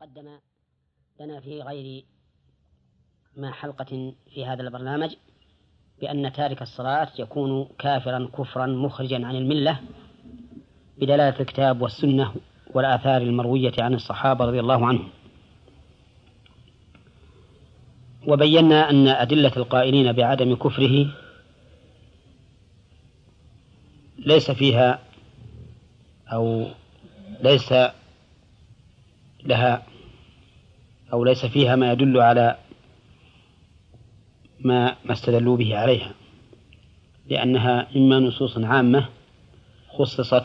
تقدم لنا في غير ما حلقة في هذا البرنامج بأن تارك الصلاة يكون كافرا كفرا مخرجا عن الملة بدلالة الكتاب والسنة والآثار المروية عن الصحابة رضي الله عنهم. وبينا أن أدلة القائلين بعدم كفره ليس فيها أو ليس لها أو ليس فيها ما يدل على ما استدلوا به عليها، لأنها إما نصوص عامة خصصت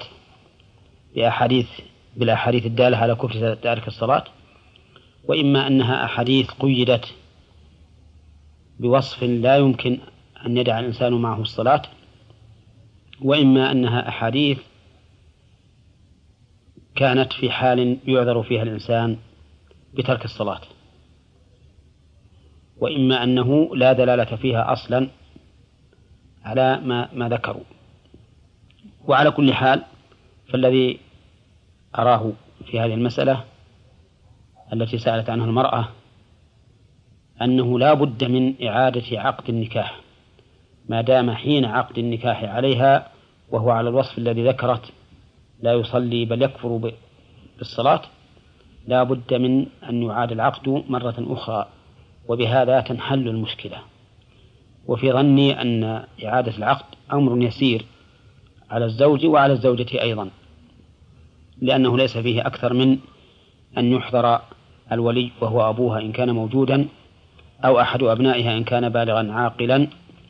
بالأحاديث الدالة على كفر تارك الصلاة، وإما أنها أحاديث قيدت بوصف لا يمكن أن يدع الإنسان معه الصلاة، وإما أنها أحاديث كانت في حال يعذر فيها الإنسان بترك الصلاة، وإما أنه لا دلالة فيها أصلا على ما ذكروا. وعلى كل حال فالذي أراه في هذه المسألة التي سألت عنها المرأة أنه لا بد من إعادة عقد النكاح ما دام حين عقد النكاح عليها وهو على الوصف الذي ذكرت، لا يصلي بل يكفر بالصلاة، لا بد من أن يعاد العقد مرة أخرى، وبهذا تنحل المشكلة. وفي ظني أن إعادة العقد أمر يسير على الزوج وعلى الزوجة أيضا، لأنه ليس فيه أكثر من أن يحضر الولي وهو أبوها إن كان موجودا أو أحد أبنائها إن كان بالغا عاقلا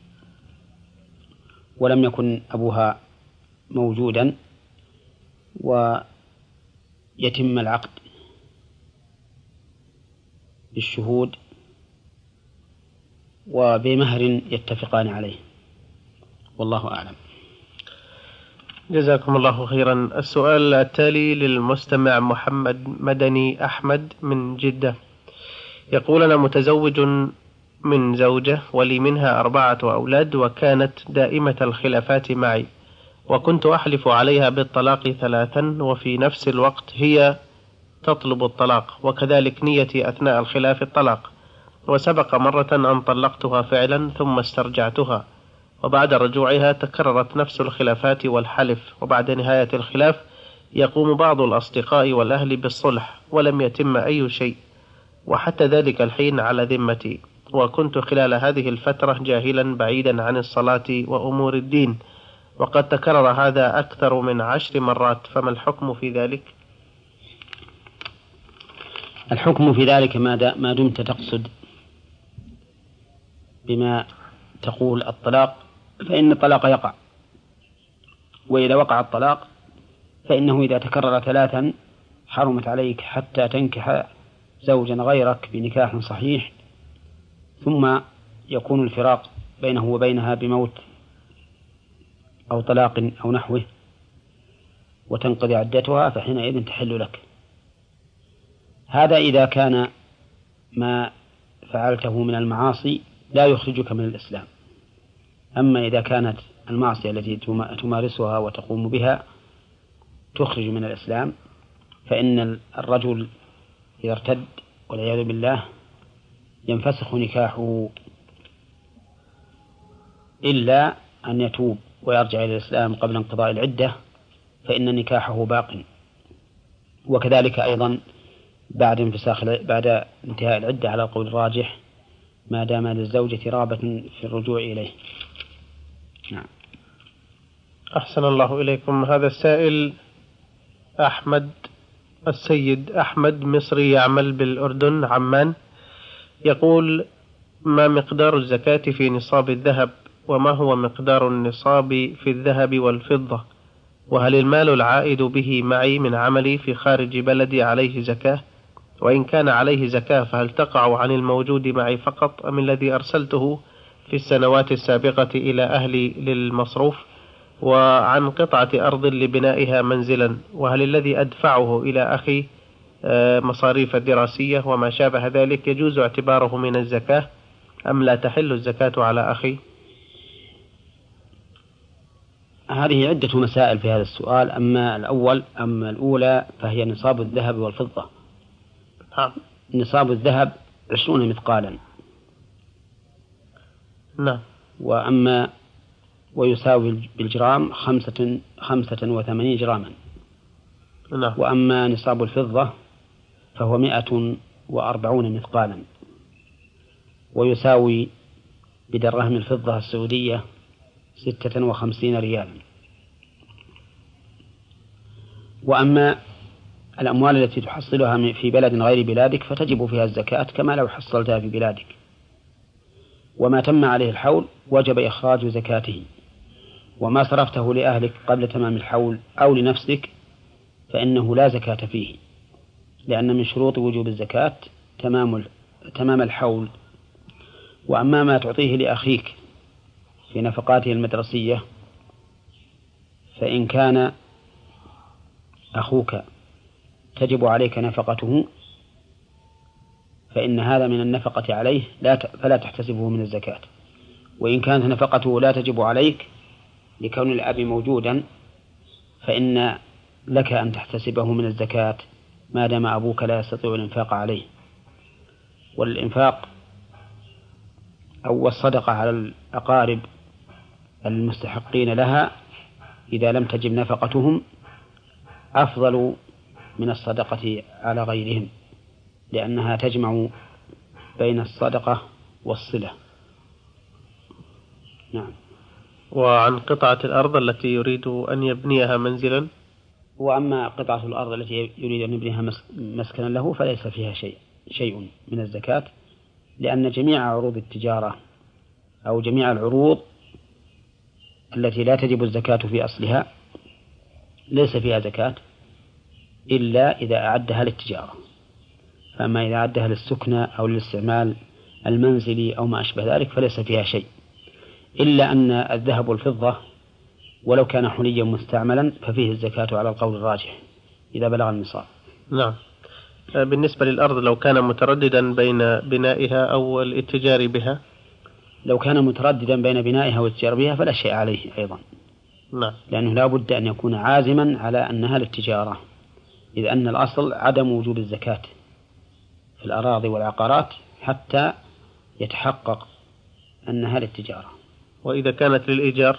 ولم يكن أبوها موجودا، ويتم العقد بالشهود وبمهر يتفقان عليه، والله أعلم. جزاكم الله خيرا. السؤال التالي للمستمع محمد مدني أحمد من جدة، يقول: أنا متزوج من زوجة ولي منها 4 أولاد، وكانت دائمة الخلافات معي، وكنت أحلف عليها بالطلاق 3، وفي نفس الوقت هي تطلب الطلاق، وكذلك نيتي أثناء الخلاف الطلاق، وسبق مرة أن طلقتها فعلا ثم استرجعتها، وبعد رجوعها تكررت نفس الخلافات والحلف، وبعد نهاية الخلاف يقوم بعض الأصدقاء والأهل بالصلح ولم يتم أي شيء، وحتى ذلك الحين على ذمتي، وكنت خلال هذه الفترة جاهلا بعيدا عن الصلاة وأمور الدين، وقد تكرر هذا أكثر من 10 مرات، فما الحكم في ذلك؟ الحكم في ذلك ما دمت تقصد بما تقول الطلاق فإن الطلاق يقع، وإذا وقع الطلاق فإنه إذا تكرر 3 حرمت عليك حتى تنكح زوجا غيرك بنكاح صحيح، ثم يكون الفراق بينه وبينها بموت أو طلاق أو نحوه وتنقضي عدتها، فحينئذ تحل لك. هذا إذا كان ما فعلته من المعاصي لا يخرجك من الإسلام. أما إذا كانت المعصية التي تمارسها وتقوم بها تخرج من الإسلام، فإن الرجل إذا ارتد والعياذ بالله ينفسخ نكاحه إلا أن يتوب ويرجع إلى الإسلام قبل انقضاء العدة، فإن نكاحه باق. وكذلك أيضا بعد انتهاء العدة على القول الراجح ما دام للزوجة رغبة في الرجوع إليه. نعم. أحسن الله إليكم. هذا السائل السيد أحمد مصري يعمل بالأردن عمان، يقول: ما مقدار الزكاة في نصاب الذهب؟ وما هو مقدار النصاب في الذهب والفضة؟ وهل المال العائد به معي من عملي في خارج بلدي عليه زكاة؟ وإن كان عليه زكاة فهل تقع عن الموجود معي فقط أم الذي أرسلته في السنوات السابقة إلى أهلي للمصروف، وعن قطعة أرض لبنائها منزلا؟ وهل الذي أدفعه إلى أخي مصاريف الدراسية وما شابه ذلك يجوز اعتباره من الزكاة أم لا تحل الزكاة على أخي؟ هذه عدة مسائل في هذا السؤال. أما الأولى فهي نصاب الذهب والفضة. نصاب الذهب 20 مثقالا. نعم. ويساوي بالجرام 85 جراما. نعم. وأما نصاب الفضة فهو 140 مثقالا، ويساوي بدراهم الفضة السعودية 56 ريالا. وأما الأموال التي تحصلها في بلد غير بلادك فتجب فيها الزكاة كما لو حصلتها في بلادك. وما تم عليه الحول وجب إخراج زكاته. وما صرفته لأهلك قبل تمام الحول أو لنفسك فإنه لا زكاة فيه، لأن من شروط وجوب الزكاة تمام الحول. وأما ما تعطيه لأخيك في نفقاته المدرسية فإن كان أخوك تجب عليك نفقته فإن هذا من النفقة عليه فلا تحتسبه من الزكاة. وإن كانت نفقته لا تجب عليك لكون الأب موجودا فإن لك أن تحتسبه من الزكاة ما دام أبوك لا يستطيع الإنفاق عليه. والإنفاق أو الصدقة على الأقارب المستحقين لها إذا لم تجب نفقتهم أفضل من الصدقة على غيرهم، لأنها تجمع بين الصدقة والصلة. نعم. وعن قطعة الأرض التي يريد أن يبنيها منزلا. وأما قطعة الأرض التي يريد أن يبنيها مسكنا له فليس فيها شيء من الزكاة، لأن جميع عروض التجارة أو جميع العروض التي لا تجب الزكاة في أصلها ليس فيها زكاة إلا إذا أعدها للتجارة. فأما إذا أعدها للسكنة أو للاستعمال المنزلي أو ما أشبه ذلك فليس فيها شيء، إلا أن الذهب والفضة ولو كان حليا مستعملا ففيه الزكاة على القول الراجح إذا بلغ النصاب. نعم. بالنسبة للأرض لو كان مترددا بين بنائها أو الاتجار بها، لو كان مترددا بين بنائها والاتجار بها فلا شيء عليه أيضا. نعم. لأنه لا بد أن يكون عازما على أنها للتجارة، إذ أن الأصل عدم وجوب الزكاة في الأراضي والعقارات حتى يتحقق أنها للتجارة. وإذا كانت للإيجار؟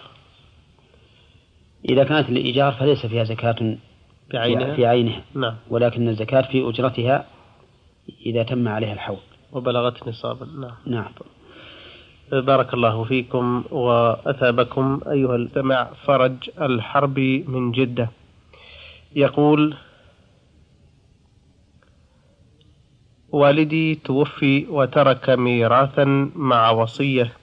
إذا كانت للإيجار فليس فيها زكاة في عينها. نعم. ولكن الزكاة في أجرتها إذا تم عليها الحول وبلغت نصابا. نعم. نعم. بارك الله فيكم وأثابكم أيها المستمع فرج الحربي من جدة. يقول: والدي توفي وترك ميراثا مع وصية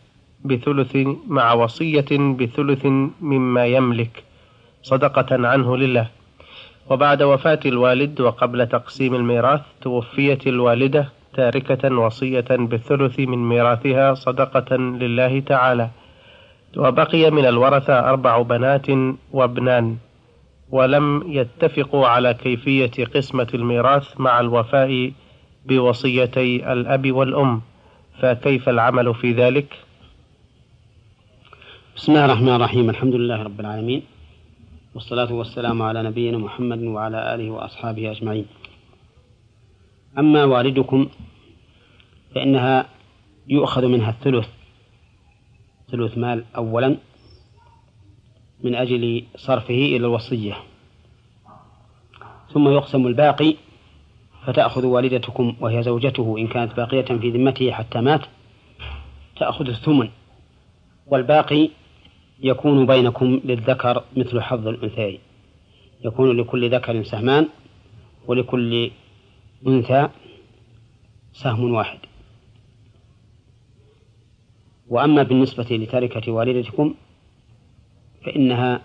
بثلث مما يملك صدقة عنه لله. وبعد وفاة الوالد وقبل تقسيم الميراث توفيت الوالدة تاركة وصية بالثلث من ميراثها صدقة لله تعالى. وبقي من الورثة 4 بنات وابنان، ولم يتفقوا على كيفية قسمة الميراث مع الوفاء بوصيتي الأب والأم، فكيف العمل في ذلك؟ بسم الله الرحمن الرحيم. الحمد لله رب العالمين، والصلاة والسلام على نبينا محمد وعلى آله وأصحابه أجمعين. أما والدكم فإنها يؤخذ منها ثلث مال أولا من أجل صرفه إلى الوصية، ثم يقسم الباقي فتأخذ والدتكم وهي زوجته إن كانت باقية في ذمته حتى مات تأخذ الثمن، والباقي يكون بينكم للذكر مثل حظ الأنثيين، يكون لكل ذكر سهمان ولكل أنثى سهم واحد. وأما بالنسبة لتركة والدتكم فإنها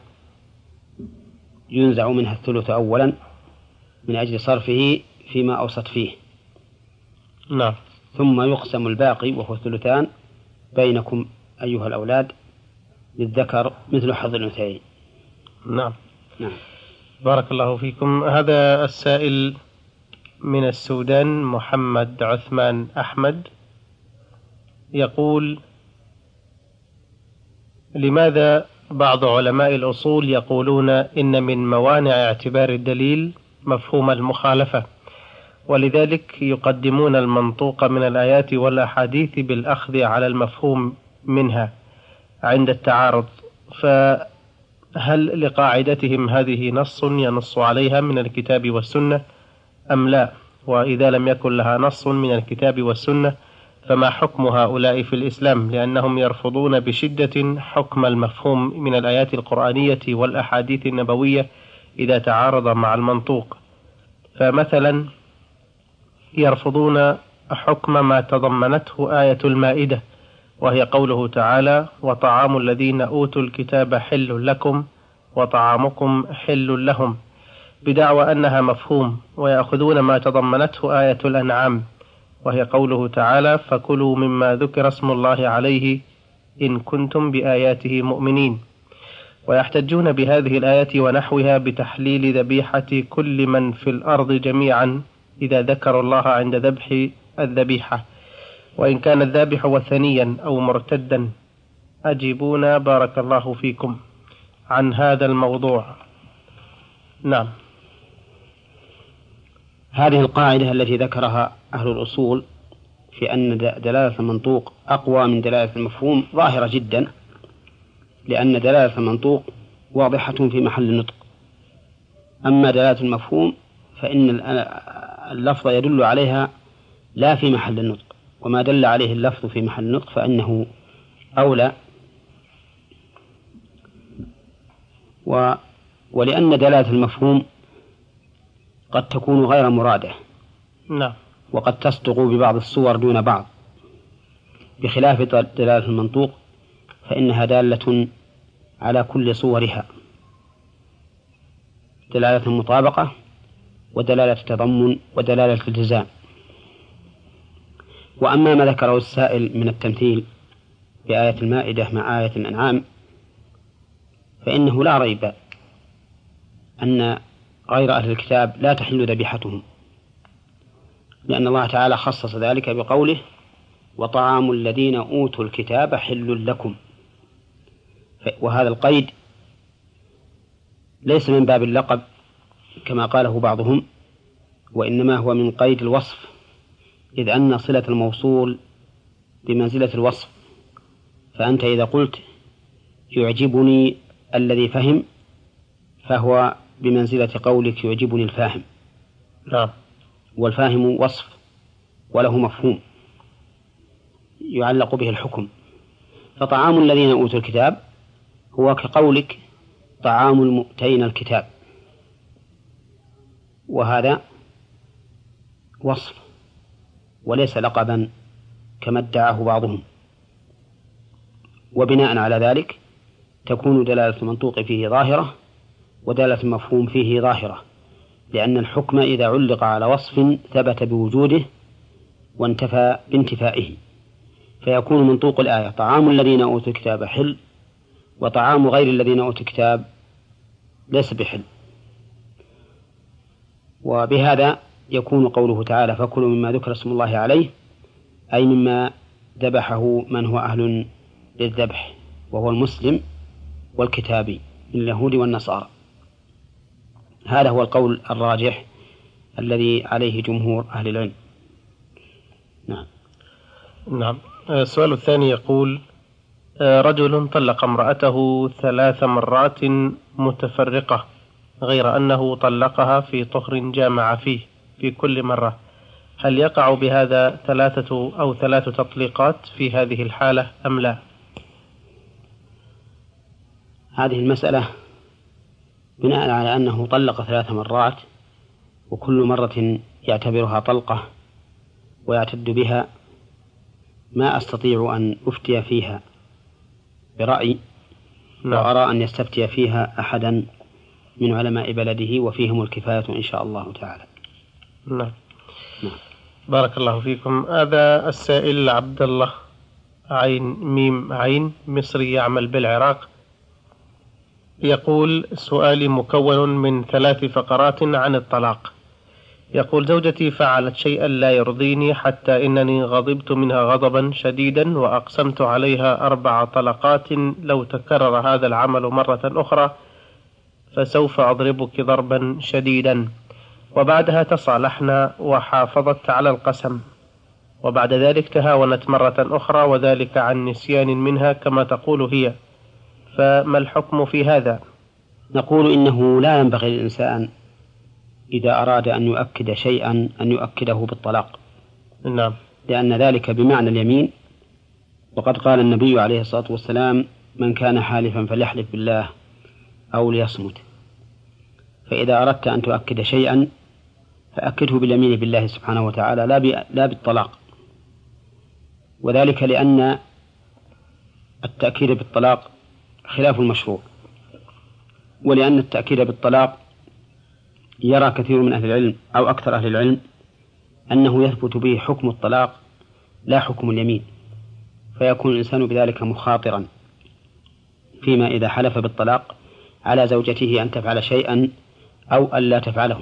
ينزع منها الثلث أولا من أجل صرفه فيما أوصت فيه. نعم. ثم يقسم الباقي وهو الثلثان بينكم أيها الأولاد للذكر مثل حظ الأنثيين. نعم. نعم. بارك الله فيكم. هذا السائل من السودان محمد عثمان أحمد يقول: لماذا بعض علماء الأصول يقولون إن من موانع اعتبار الدليل مفهوم المخالفة، ولذلك يقدمون المنطوق من الآيات والأحاديث بالأخذ على المفهوم منها عند التعارض. فهل لقاعدتهم هذه نص ينص عليها من الكتاب والسنة أم لا؟ وإذا لم يكن لها نص من الكتاب والسنة فما حكم هؤلاء في الإسلام؟ لأنهم يرفضون بشدة حكم المفهوم من الآيات القرآنية والأحاديث النبوية إذا تعارض مع المنطوق. فمثلا يرفضون حكم ما تضمنته آية المائدة، وهي قوله تعالى: وطعام الذين أوتوا الكتاب حل لكم وطعامكم حل لهم، بدعوى أنها مفهوم. ويأخذون ما تضمنته آية الأنعام، وهي قوله تعالى: فكلوا مما ذكر اسم الله عليه إن كنتم بآياته مؤمنين. ويحتجون بهذه الآية ونحوها بتحليل ذبيحة كل من في الأرض جميعا إذا ذكروا الله عند ذبح الذبيحة، وإن كان الذابح وثنيا أو مرتدا. أجيبونا بارك الله فيكم عن هذا الموضوع. نعم. هذه القاعدة التي ذكرها أهل الأصول في أن دلالة المنطوق أقوى من دلالة المفهوم ظاهرة جدا، لأن دلالة المنطوق واضحة في محل النطق، أما دلالة المفهوم فإن اللفظ يدل عليها لا في محل النطق، وما دل عليه اللفظ في محل النطق فإنه أولى. ولأن دلالة المفهوم قد تكون غير مرادة، نعم، وقد تصدق ببعض الصور دون بعض، بخلاف دلالة المنطوق فإنها دالة على كل صورها، دلالة المطابقة ودلالة التضمن ودلالة الالتزام. وأما ما ذكره السائل من التمثيل بآية المائدة مع آية الأنعام فإنه لا ريب أن غير أهل الكتاب لا تحل ذبيحتهم، لأن الله تعالى خصص ذلك بقوله: وطعام الذين أوتوا الكتاب حل لكم. وهذا القيد ليس من باب اللقب كما قاله بعضهم، وإنما هو من قيد الوصف، إذ أن صلة الموصول بمنزلة الوصف. فأنت إذا قلت يعجبني الذي فهم فهو بمنزلة قولك يعجبني الفاهم. نعم. والفاهم وصف وله مفهوم يعلق به الحكم. فطعام الذين أوتوا الكتاب هو كقولك طعام المؤتين الكتاب، وهذا وصف وليس لقبا كما ادعاه بعضهم. وبناء على ذلك تكون دلالة المنطوق فيه ظاهرة ودلالة المفهوم فيه ظاهرة، لأن الحكم إذا علق على وصف ثبت بوجوده وانتفى بانتفائه، فيكون منطوق الآية طعام الذين أوتوا الكتاب حل، وطعام غير الذين أوتوا الكتاب ليس بحل. وبهذا يكون قوله تعالى: فكلوا مما ذكر اسم الله عليه، أي مما ذبحه من هو أهل للذبح، وهو المسلم والكتابي من اليهود والنصارى. هذا هو القول الراجح الذي عليه جمهور أهل العلم. نعم. نعم. السؤال الثاني يقول: رجل طلق امرأته 3 مرات متفرقة غير أنه طلقها في طهر جامع فيه في كل مرة، هل يقع بهذا 3 تطليقات في هذه الحالة أم لا؟ هذه المسألة بناء على أنه طلق 3 مرات وكل مرة يعتبرها طلقة ويعتد بها، ما أستطيع أن أفتي فيها برأي، وأرى أن يستفتي فيها أحدا من علماء بلده وفيهم الكفاية إن شاء الله تعالى. نعم. بارك الله فيكم. هذا السائل عبد الله عين ميم عين مصري يعمل بالعراق يقول: سؤالي مكون من 3 فقرات عن الطلاق. يقول: زوجتي فعلت شيئا لا يرضيني حتى إنني غضبت منها غضبا شديدا وأقسمت عليها 4 طلقات لو تكرر هذا العمل مرة أخرى فسوف أضربك ضربا شديدا، وبعدها تصالحنا وحافظت على القسم، وبعد ذلك تهاونت مرة أخرى وذلك عن نسيان منها كما تقول هي، فما الحكم في هذا؟ نقول إنه لا ينبغي للإنسان إذا أراد أن يؤكد شيئا أن يؤكده بالطلاق. نعم. لأن ذلك بمعنى اليمين، وقد قال النبي عليه الصلاة والسلام: من كان حالفا فليحلف بالله أو ليصمت. فإذا أردت أن تؤكد شيئا فأكده باليمين بالله سبحانه وتعالى لا بالطلاق، وذلك لأن التأكيد بالطلاق خلاف المشروع، ولأن التأكيد بالطلاق يرى كثير من أهل العلم أو أكثر أهل العلم أنه يثبت به حكم الطلاق لا حكم اليمين، فيكون الإنسان بذلك مخاطرا فيما إذا حلف بالطلاق على زوجته أن تفعل شيئا أو أن لا تفعله.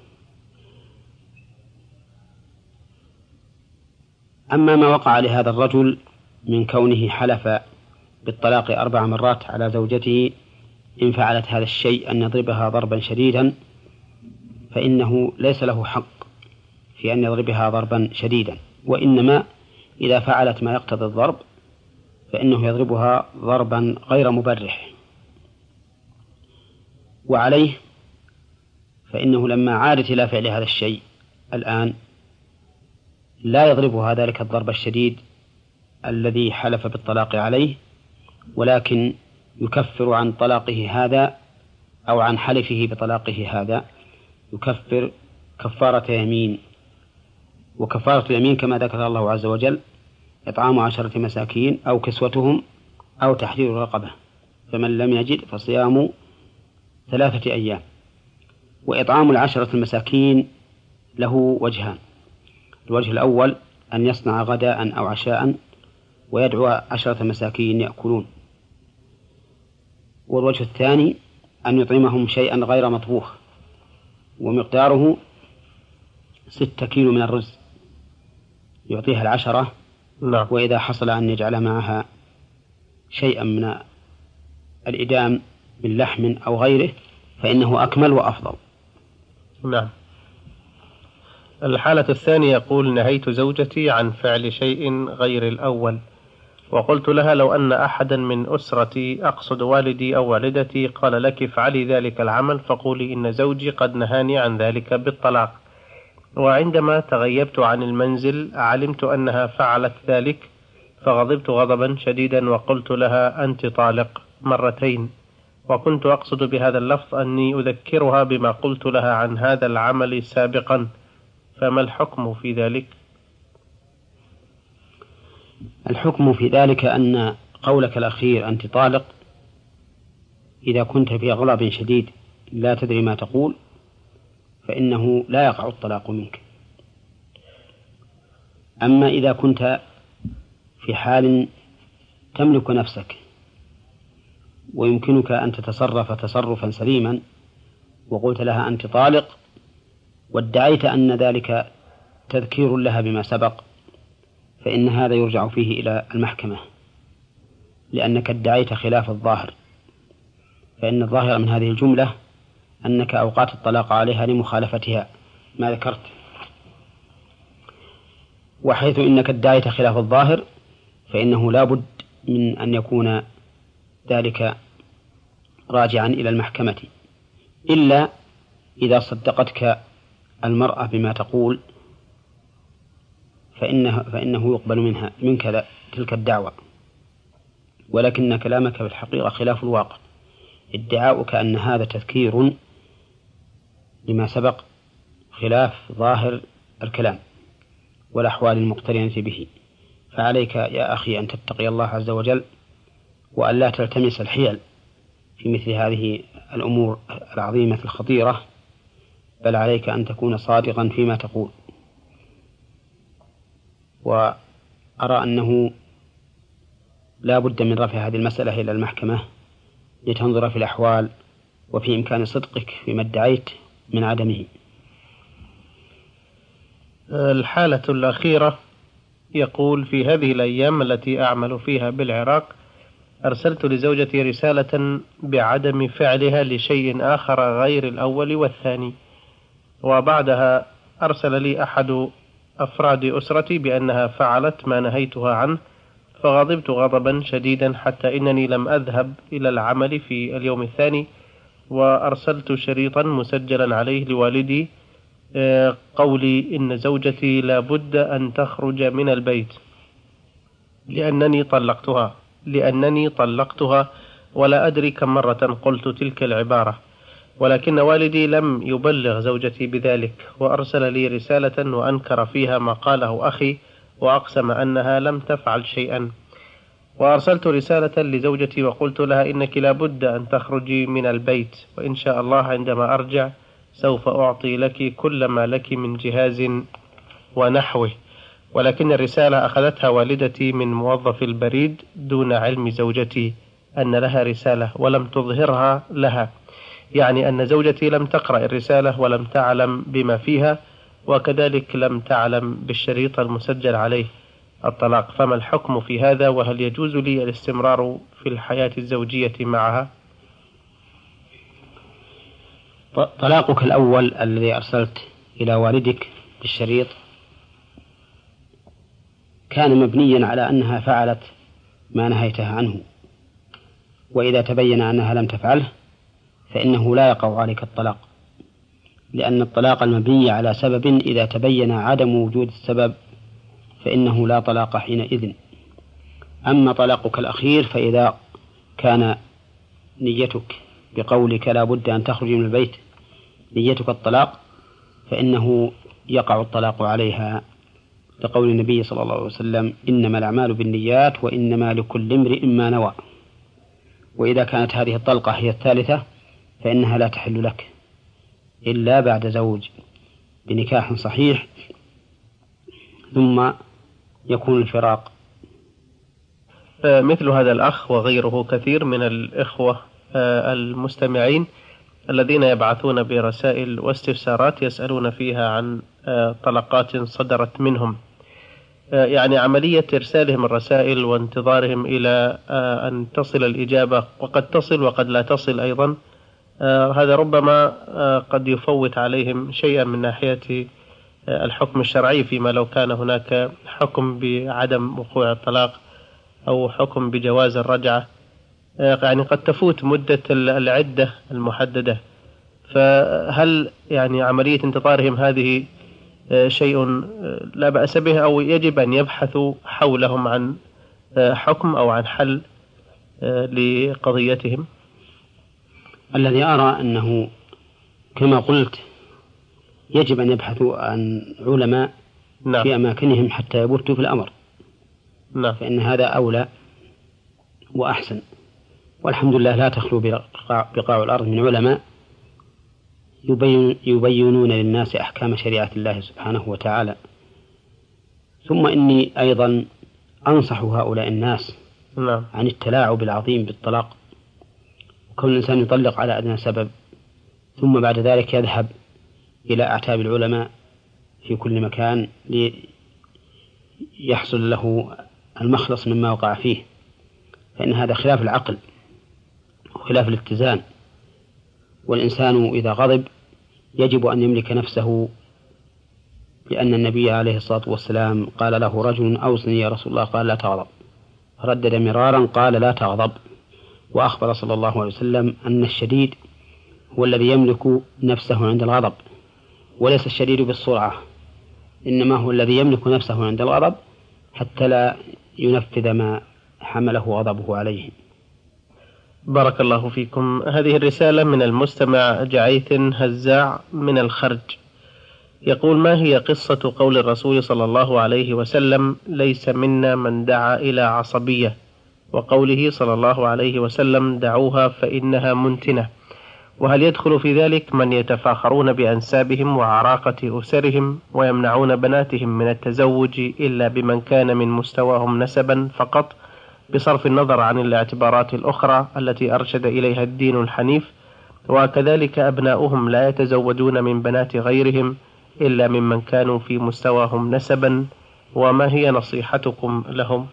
أما ما وقع لهذا الرجل من كونه حلف بالطلاق 4 مرات على زوجته إن فعلت هذا الشيء أن يضربها ضربا شديدا، فإنه ليس له حق في أن يضربها ضربا شديدا، وإنما إذا فعلت ما يقتضي الضرب فإنه يضربها ضربا غير مبرح. وعليه فإنه لما عادت إلى فعل هذا الشيء الآن لا يضربها ذلك الضرب الشديد الذي حلف بالطلاق عليه، ولكن يكفر عن طلاقه هذا أو عن حلفه بطلاقه هذا، يكفر كفارة يمين. وكفارة اليمين كما ذكر الله عز وجل: إطعام 10 مساكين أو كسوتهم أو تحرير رقبة، فمن لم يجد فصيام 3 أيام. وإطعام 10 المساكين له وجهان: الوجه الأول أن يصنع غداء أو عشاء ويدعو 10 مساكين يأكلون، والوجه الثاني أن يطعمهم شيئا غير مطبوخ ومقداره 6 كيلو من الرز يعطيها 10. نعم. وإذا حصل أن يجعل معها شيئا من الإدام من لحم أو غيره فإنه أكمل وأفضل. نعم. الحالة الثانية يقول: نهيت زوجتي عن فعل شيء غير الأول، وقلت لها: لو أن أحدا من أسرتي أقصد والدي أو والدتي قال لك افعلي ذلك العمل فقولي إن زوجي قد نهاني عن ذلك بالطلاق. وعندما تغيبت عن المنزل علمت أنها فعلت ذلك فغضبت غضبا شديدا وقلت لها: أنت طالق 2 مرة، وكنت أقصد بهذا اللفظ أني أذكرها بما قلت لها عن هذا العمل سابقا، فما الحكم في ذلك؟ الحكم في ذلك أن قولك الأخير أنت طالق إذا كنت في غضب شديد لا تدري ما تقول فإنه لا يقع الطلاق منك. أما إذا كنت في حال تملك نفسك ويمكنك أن تتصرف تصرفا سليما وقلت لها أنت طالق وادعيت أن ذلك تذكير لها بما سبق، فإن هذا يرجع فيه إلى المحكمة، لأنك ادعيت خلاف الظاهر، فإن الظاهر من هذه الجملة أنك أوقات الطلاق عليها لمخالفتها ما ذكرت، وحيث إنك ادعيت خلاف الظاهر فإنه لا بد من أن يكون ذلك راجعا إلى المحكمة، إلا إذا صدقتك المرأة بما تقول فإنه يقبل منك تلك الدعوة، ولكن كلامك في الحقيقة خلاف الواقع. ادعاؤك أن هذا تذكير لما سبق خلاف ظاهر الكلام والأحوال المقترنة به، فعليك يا أخي أن تتقي الله عز وجل وأن لا تلتمس الحيل في مثل هذه الأمور العظيمة الخطيرة، بل عليك أن تكون صادقا فيما تقول. وأرى أنه لا بد من رفع هذه المسألة إلى المحكمة لتنظر في الأحوال وفي إمكان صدقك فيما ادعيت من عدمه. الحالة الأخيرة يقول: في هذه الأيام التي أعمل فيها بالعراق أرسلت لزوجتي رسالة بعدم فعلها لشيء آخر غير الأول والثاني، وبعدها أرسل لي أحد أفراد أسرتي بأنها فعلت ما نهيتها عنه، فغضبت غضبا شديدا حتى إنني لم أذهب إلى العمل في اليوم الثاني، وأرسلت شريطا مسجلا عليه لوالدي قولي إن زوجتي لا بد أن تخرج من البيت لأنني طلقتها ولا أدري كم مرة قلت تلك العبارة، ولكن والدي لم يبلغ زوجتي بذلك، وأرسل لي رسالة وأنكر فيها ما قاله أخي وأقسم أنها لم تفعل شيئا. وأرسلت رسالة لزوجتي وقلت لها إنك لا بد أن تخرجي من البيت، وإن شاء الله عندما أرجع سوف أعطي لك كل ما لك من جهاز ونحوه. ولكن الرسالة أخذتها والدتي من موظف البريد دون علم زوجتي أن لها رسالة ولم تظهرها لها، يعني أن زوجتي لم تقرأ الرسالة ولم تعلم بما فيها، وكذلك لم تعلم بالشريط المسجل عليه الطلاق. فما الحكم في هذا؟ وهل يجوز لي الاستمرار في الحياة الزوجية معها؟ طلاقك الأول الذي أرسلت إلى والدك بالشريط كان مبنيا على أنها فعلت ما نهيتها عنه، وإذا تبين أنها لم تفعله فإنه لا يقع عليك الطلاق، لأن الطلاق المبني على سبب إذا تبين عدم وجود السبب فإنه لا طلاق حينئذ. أما طلاقك الأخير فإذا كان نيتك بقولك لا بد أن تخرج من البيت نيتك الطلاق فإنه يقع الطلاق عليها، لقول النبي صلى الله عليه وسلم إنما الأعمال بالنيات وإنما لكل امرئ ما نوى. وإذا كانت هذه الطلقة هي الثالثة فإنها لا تحل لك إلا بعد زوج بنكاح صحيح ثم يكون الفراق. مثل هذا الأخ وغيره كثير من الإخوة المستمعين الذين يبعثون برسائل واستفسارات يسألون فيها عن طلقات صدرت منهم، يعني عملية إرسالهم الرسائل وانتظارهم إلى أن تصل الإجابة، وقد تصل وقد لا تصل أيضا، هذا ربما قد يفوت عليهم شيئا من ناحية الحكم الشرعي، فيما لو كان هناك حكم بعدم وقوع الطلاق أو حكم بجواز الرجعة، يعني قد تفوت مدة العدة المحددة. فهل يعني عملية انتظارهم هذه شيء لا بأس به، أو يجب أن يبحثوا حولهم عن حكم أو عن حل لقضيتهم؟ الذي أرى أنه كما قلت يجب أن يبحثوا عن علماء نعم. في أماكنهم حتى يبتوا في الأمر. نعم. فإن هذا أولى وأحسن، والحمد لله لا تخلو بقاع الأرض من علماء يبينون للناس أحكام شريعة الله سبحانه وتعالى. ثم إني أيضا أنصح هؤلاء الناس نعم. عن التلاعب العظيم بالطلاق، وكل إنسان يطلق على أدنى سبب ثم بعد ذلك يذهب إلى أعتاب العلماء في كل مكان ليحصل له المخلص مما وقع فيه، فإن هذا خلاف العقل وخلاف الاتزان. والإنسان إذا غضب يجب أن يملك نفسه، لأن النبي عليه الصلاة والسلام قال له رجل أوصني يا رسول الله، قال لا تغضب، ردد مرارا قال لا تغضب. وأخبر صلى الله عليه وسلم أن الشديد هو الذي يملك نفسه عند الغضب، وليس الشديد بالسرعة، إنما هو الذي يملك نفسه عند الغضب حتى لا ينفذ ما حمله غضبه عليه. بارك الله فيكم. هذه الرسالة من المستمع جعيث هزاع من الخرج، يقول: ما هي قصة قول الرسول صلى الله عليه وسلم ليس منا من دعا إلى عصبية، وقوله صلى الله عليه وسلم دعوها فإنها منتنة؟ وهل يدخل في ذلك من يتفاخرون بأنسابهم وعراقة أسرهم ويمنعون بناتهم من التزوج إلا بمن كان من مستواهم نسبا فقط، بصرف النظر عن الاعتبارات الأخرى التي أرشد إليها الدين الحنيف؟ وكذلك أبناؤهم لا يتزوجون من بنات غيرهم إلا ممن كانوا في مستواهم نسبا، وما هي نصيحتكم لهم؟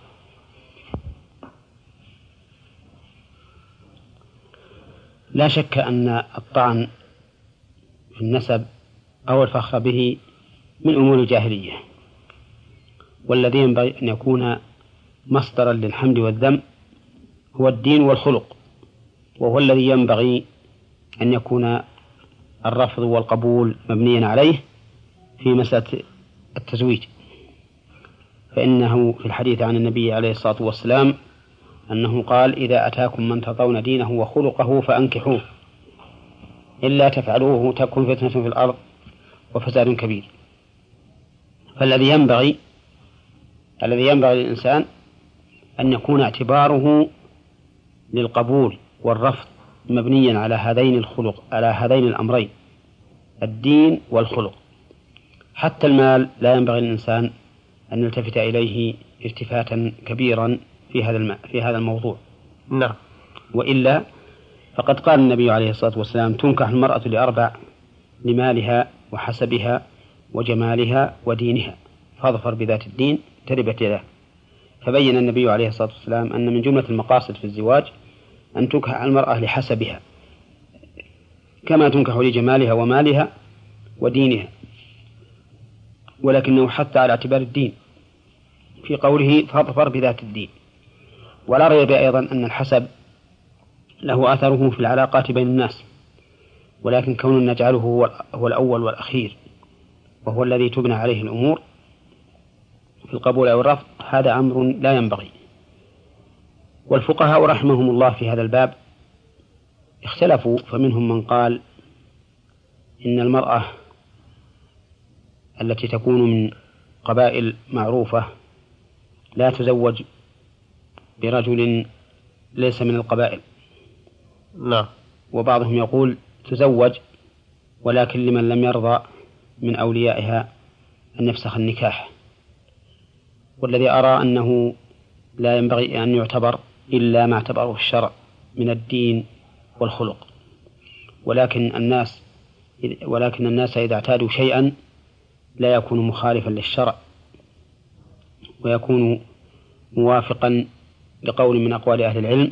لا شك أن الطعن في النسب أو الفخر به من أمور الجاهلية. والذي ينبغي أن يكون مصدرا للحمد والذم هو الدين والخلق، وهو الذي ينبغي أن يكون الرفض والقبول مبنيا عليه في مسألة التزويج. فإنه في الحديث عن النبي عليه الصلاة والسلام أنه قال: إذا أتاكم من ترضون دينه وخلقه فأنكحوه، إلا تفعلوه تكن فتنة في الأرض وفساد كبير. فالذي ينبغي للإنسان أن يكون اعتباره للقبول والرفض مبنيا على هذين الأمرين، الدين والخلق. حتى المال لا ينبغي للإنسان أن يلتفت إليه التفاتا كبيرا في هذا الموضوع. نعم. وإلا فقد قال النبي عليه الصلاة والسلام: تنكح المرأة ل4: لمالها وحسبها وجمالها ودينها، فاظفر بذات الدين تربت يداك. فبين النبي عليه الصلاة والسلام أن من جملة المقاصد في الزواج أن تنكح المرأة لحسبها كما تنكح لجمالها ومالها ودينها، ولكنه حتى على اعتبار الدين في قوله فاظفر بذات الدين. ولا ريب أيضا أن الحسب له أثره في العلاقات بين الناس، ولكن كوننا نجعله هو الأول والأخير وهو الذي تبنى عليه الأمور في القبول أو الرفض، هذا أمر لا ينبغي. والفقهاء رحمهم الله في هذا الباب اختلفوا، فمنهم من قال إن المرأة التي تكون من قبائل معروفة لا تزوج برجل ليس من القبائل. لا. وبعضهم يقول تزوج ولكن لمن لم يرضى من أوليائها أن يفسخ النكاح. والذي أرى أنه لا ينبغي أن يعتبر إلا ما اعتبره الشرع من الدين والخلق، ولكن الناس إذا اعتادوا شيئا لا يكون مخالفا للشرع ويكون موافقا لقول من أقوال أهل العلم،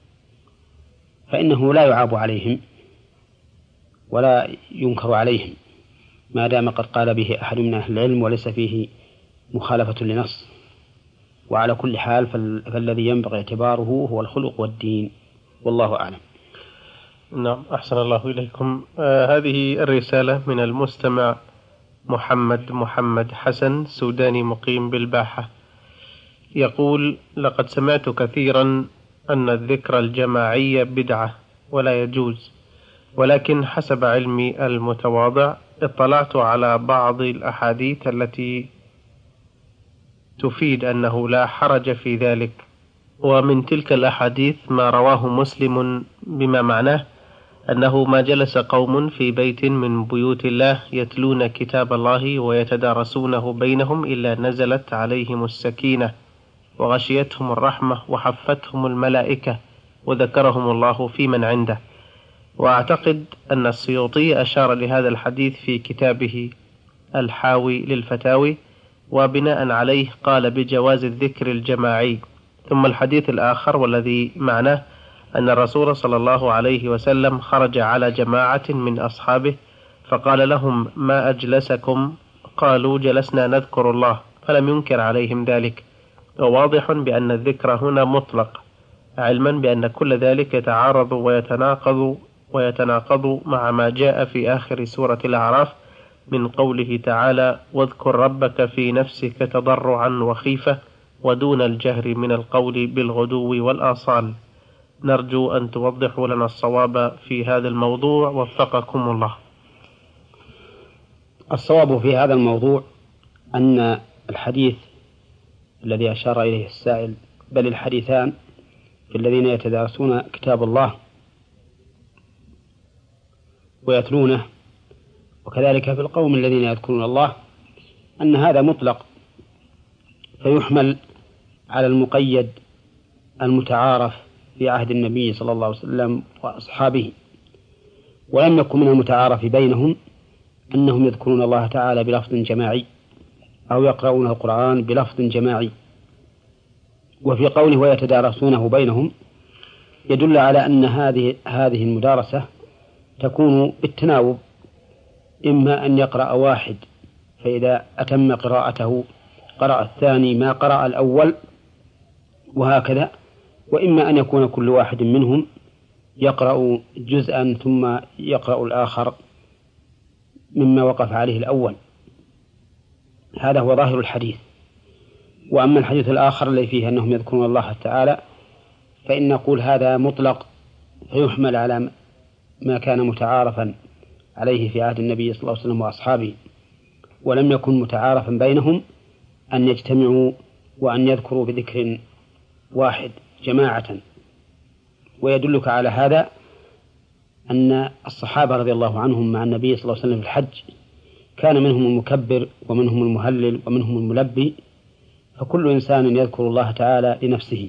فإنه لا يعاب عليهم ولا ينكر عليهم ما دام قد قال به أحد من أهل العلم وليس فيه مخالفة لنص. وعلى كل حال فالذي ينبغي اعتباره هو الخلق والدين، والله أعلم. نعم، أحسن الله إليكم. هذه الرسالة من المستمع محمد حسن، سوداني مقيم بالباحة، يقول: لقد سمعت كثيرا أن الذكر الجماعي بدعة ولا يجوز، ولكن حسب علمي المتواضع اطلعت على بعض الأحاديث التي تفيد أنه لا حرج في ذلك. ومن تلك الأحاديث ما رواه مسلم بما معناه أنه ما جلس قوم في بيت من بيوت الله يتلون كتاب الله ويتدارسونه بينهم إلا نزلت عليهم السكينة وغشيتهم الرحمة وحفتهم الملائكة وذكرهم الله في من عنده. وأعتقد أن السيوطي أشار لهذا الحديث في كتابه الحاوي للفتاوي، وبناء عليه قال بجواز الذكر الجماعي. ثم الحديث الآخر والذي معناه أن الرسول صلى الله عليه وسلم خرج على جماعة من أصحابه فقال لهم: ما أجلسكم؟ قالوا: جلسنا نذكر الله، فلم ينكر عليهم ذلك. وواضح بأن الذكر هنا مطلق، علما بأن كل ذلك يتعارض ويتناقض مع ما جاء في آخر سورة الأعراف من قوله تعالى: واذكر ربك في نفسك تضرعا وخيفة ودون الجهر من القول بالغدو والآصال. نرجو أن توضحوا لنا الصواب في هذا الموضوع، وفقكم الله. الصواب في هذا الموضوع أن الحديث الذي أشار إليه السائل، بل الحديثان في الذين يتدارسون كتاب الله ويتلونه، وكذلك في القوم الذين يذكرون الله، أن هذا مطلق فيحمل على المقيد المتعارف في عهد النبي صلى الله عليه وسلم وأصحابه. ولم يكن من المتعارف بينهم أنهم يذكرون الله تعالى بلفظ جماعي أو يقرؤون القرآن بلفظ جماعي. وفي قوله ويتدارسونه بينهم يدل على أن هذه المدارسة تكون بالتناوب، إما أن يقرأ واحد فإذا أتم قراءته قرأ الثاني ما قرأ الأول وهكذا، وإما أن يكون كل واحد منهم يقرأ جزءا ثم يقرأ الآخر مما وقف عليه الأول. هذا هو ظاهر الحديث. وأما الحديث الآخر الذي فيه أنهم يذكرون الله تعالى فإن نقول هذا مطلق فيحمل على ما كان متعارفا عليه في عهد النبي صلى الله عليه وسلم وأصحابه، ولم يكن متعارفا بينهم أن يجتمعوا وأن يذكروا بذكر واحد جماعة. ويدلك على هذا أن الصحابة رضي الله عنهم مع النبي صلى الله عليه وسلم في الحج كان منهم المكبر ومنهم المهلل ومنهم الملبي، فكل إنسان يذكر الله تعالى لنفسه.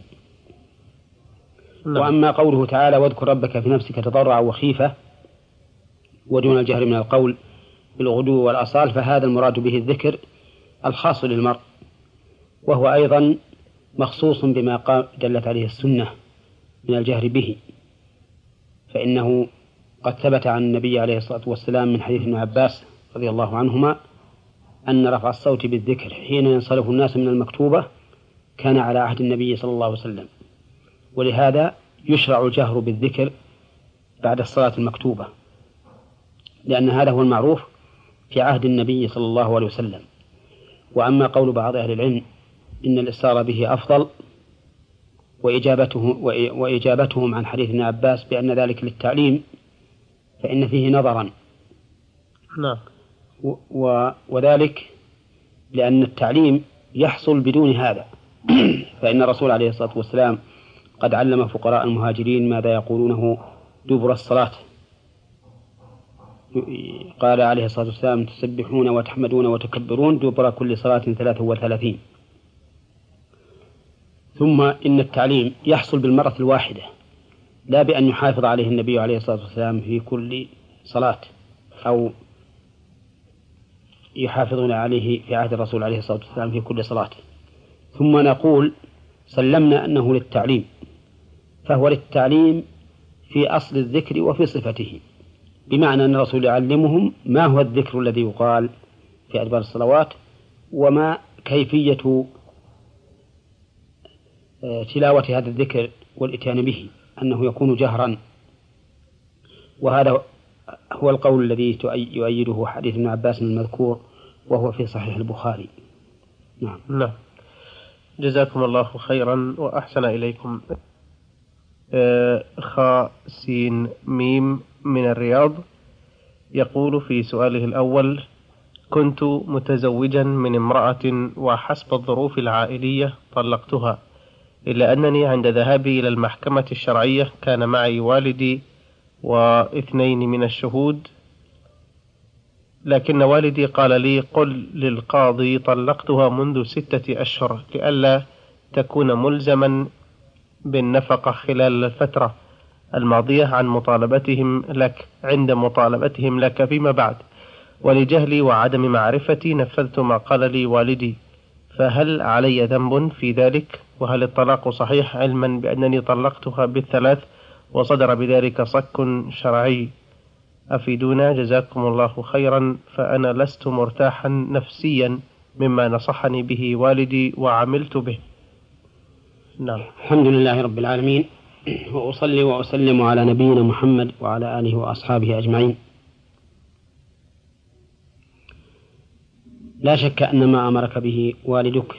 وأما قوله تعالى واذكر ربك في نفسك تضرعا وخيفة ودون الجهر من القول بالغدو والآصال، فهذا المراد به الذكر الخاص للمرء، وهو أيضا مخصوص بما دلت عليه السنة من الجهر به، فإنه قد ثبت عن النبي عليه الصلاة والسلام من حديث ابن عباس رضي الله عنهما أن رفع الصوت بالذكر حين ينصرف الناس من المكتوبة كان على عهد النبي صلى الله عليه وسلم، ولهذا يشرع الجهر بالذكر بعد الصلاة المكتوبة، لأن هذا هو المعروف في عهد النبي صلى الله عليه وسلم. وأما قول بعض أهل العلم إن الإسرار به أفضل وإجابتهم عن حديث ابن عباس بأن ذلك للتعليم فإن فيه نظرا. نعم. وذلك لأن التعليم يحصل بدون هذا فإن الرسول عليه الصلاة والسلام قد علم فقراء المهاجرين ماذا يقولونه دبر الصلاة. قال عليه الصلاة والسلام تسبحون وتحمدون وتكبرون دبر كل صلاة 33. ثم إن التعليم يحصل بالمرة الواحدة لا بأن يحافظ عليه النبي عليه الصلاة والسلام في كل صلاة أو يحافظون عليه في عهد الرسول عليه الصلاة والسلام في كل صلاة. ثم نقول سلمنا أنه للتعليم، فهو للتعليم في أصل الذكر وفي صفته، بمعنى أن الرسول يعلمهم ما هو الذكر الذي يقال في أدبار الصلوات وما كيفية تلاوة هذا الذكر والإتيان به، أنه يكون جهرا. وهذا هو القول الذي يؤيده حديث ابن عباس المذكور وهو في صحيح البخاري. نعم. جزاكم الله خيرا وأحسن إليكم. خاسين ميم من الرياض يقول في سؤاله الأول: كنت متزوجا من امرأة وحسب الظروف العائلية طلقتها، إلا أنني عند ذهابي إلى المحكمة الشرعية كان معي والدي و2 من الشهود، لكن والدي قال لي: قل للقاضي طلقتها منذ 6 أشهر لئلا تكون ملزما بالنفقة خلال الفترة الماضية عن مطالبتهم لك عند مطالبتهم لك فيما بعد، ولجهلي وعدم معرفتي نفذت ما قال لي والدي، فهل علي ذنب في ذلك؟ وهل الطلاق صحيح علما بأنني طلقتها بال3 وصدر بذلك صك شرعي؟ أفيدونا جزاكم الله خيرا، فأنا لست مرتاحا نفسيا مما نصحني به والدي وعملت به. نعم. الحمد لله رب العالمين، وأصلي وأسلم على نبينا محمد وعلى آله وأصحابه أجمعين. لا شك أن ما أمرك به والدك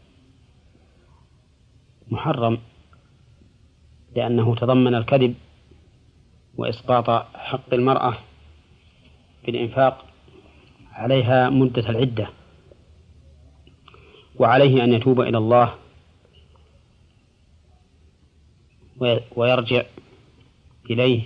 محرم، لأنه تضمن الكذب وإسقاط حق المرأة في الإنفاق عليها مدة العدة، وعليه أن يتوب إلى الله ويرجع إليه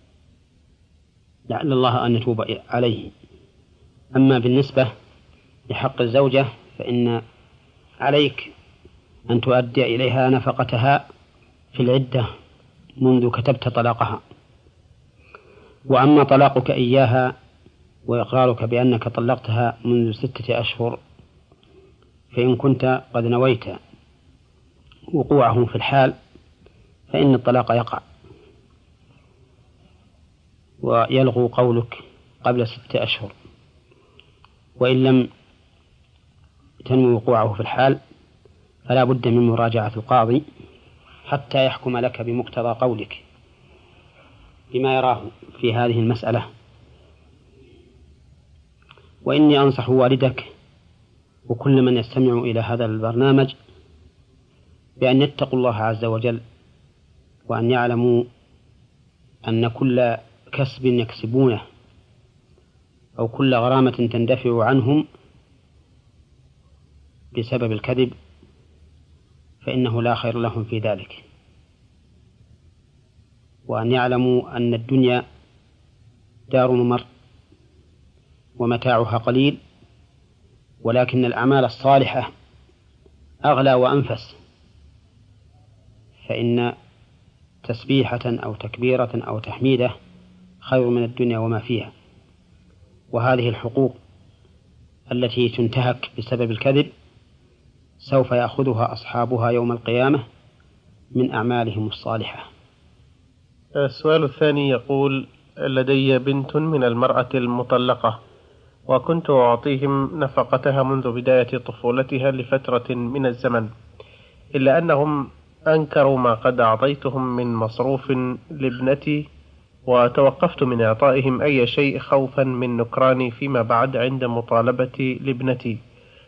لعل الله أن يتوب عليه. أما بالنسبة لحق الزوجة فإن عليك أن تؤدي إليها نفقتها في العدة منذ كتبت طلاقها. وأما طلاقك إياها وإقرارك بأنك طلقتها منذ 6 أشهر فإن كنت قد نويت وقوعه في الحال فإن الطلاق يقع ويلغو قولك قبل 6 أشهر، وإن لم تنوي وقوعه في الحال فلا بد من مراجعة القاضي حتى يحكم لك بمقتضى قولك بما يراه في هذه المسألة. وإني أنصح والدك وكل من يستمع إلى هذا البرنامج بأن يتقوا الله عز وجل، وأن يعلموا أن كل كسب يكسبونه أو كل غرامة تندفع عنهم بسبب الكذب فإنه لا خير لهم في ذلك، وأن يعلموا أن الدنيا دار ممر ومتاعها قليل، ولكن الأعمال الصالحة أغلى وأنفس، فإن تسبيحة أو تكبيرة أو تحميدة خير من الدنيا وما فيها. وهذه الحقوق التي تنتهك بسبب الكذب سوف يأخذها أصحابها يوم القيامة من أعمالهم الصالحة. السؤال الثاني يقول: لدي بنت من المرأة المطلقة، وكنت أعطيهم نفقتها منذ بداية طفولتها لفترة من الزمن، إلا أنهم أنكروا ما قد أعطيتهم من مصروف لابنتي، وتوقفت من إعطائهم أي شيء خوفا من نكراني فيما بعد عند مطالبتي لابنتي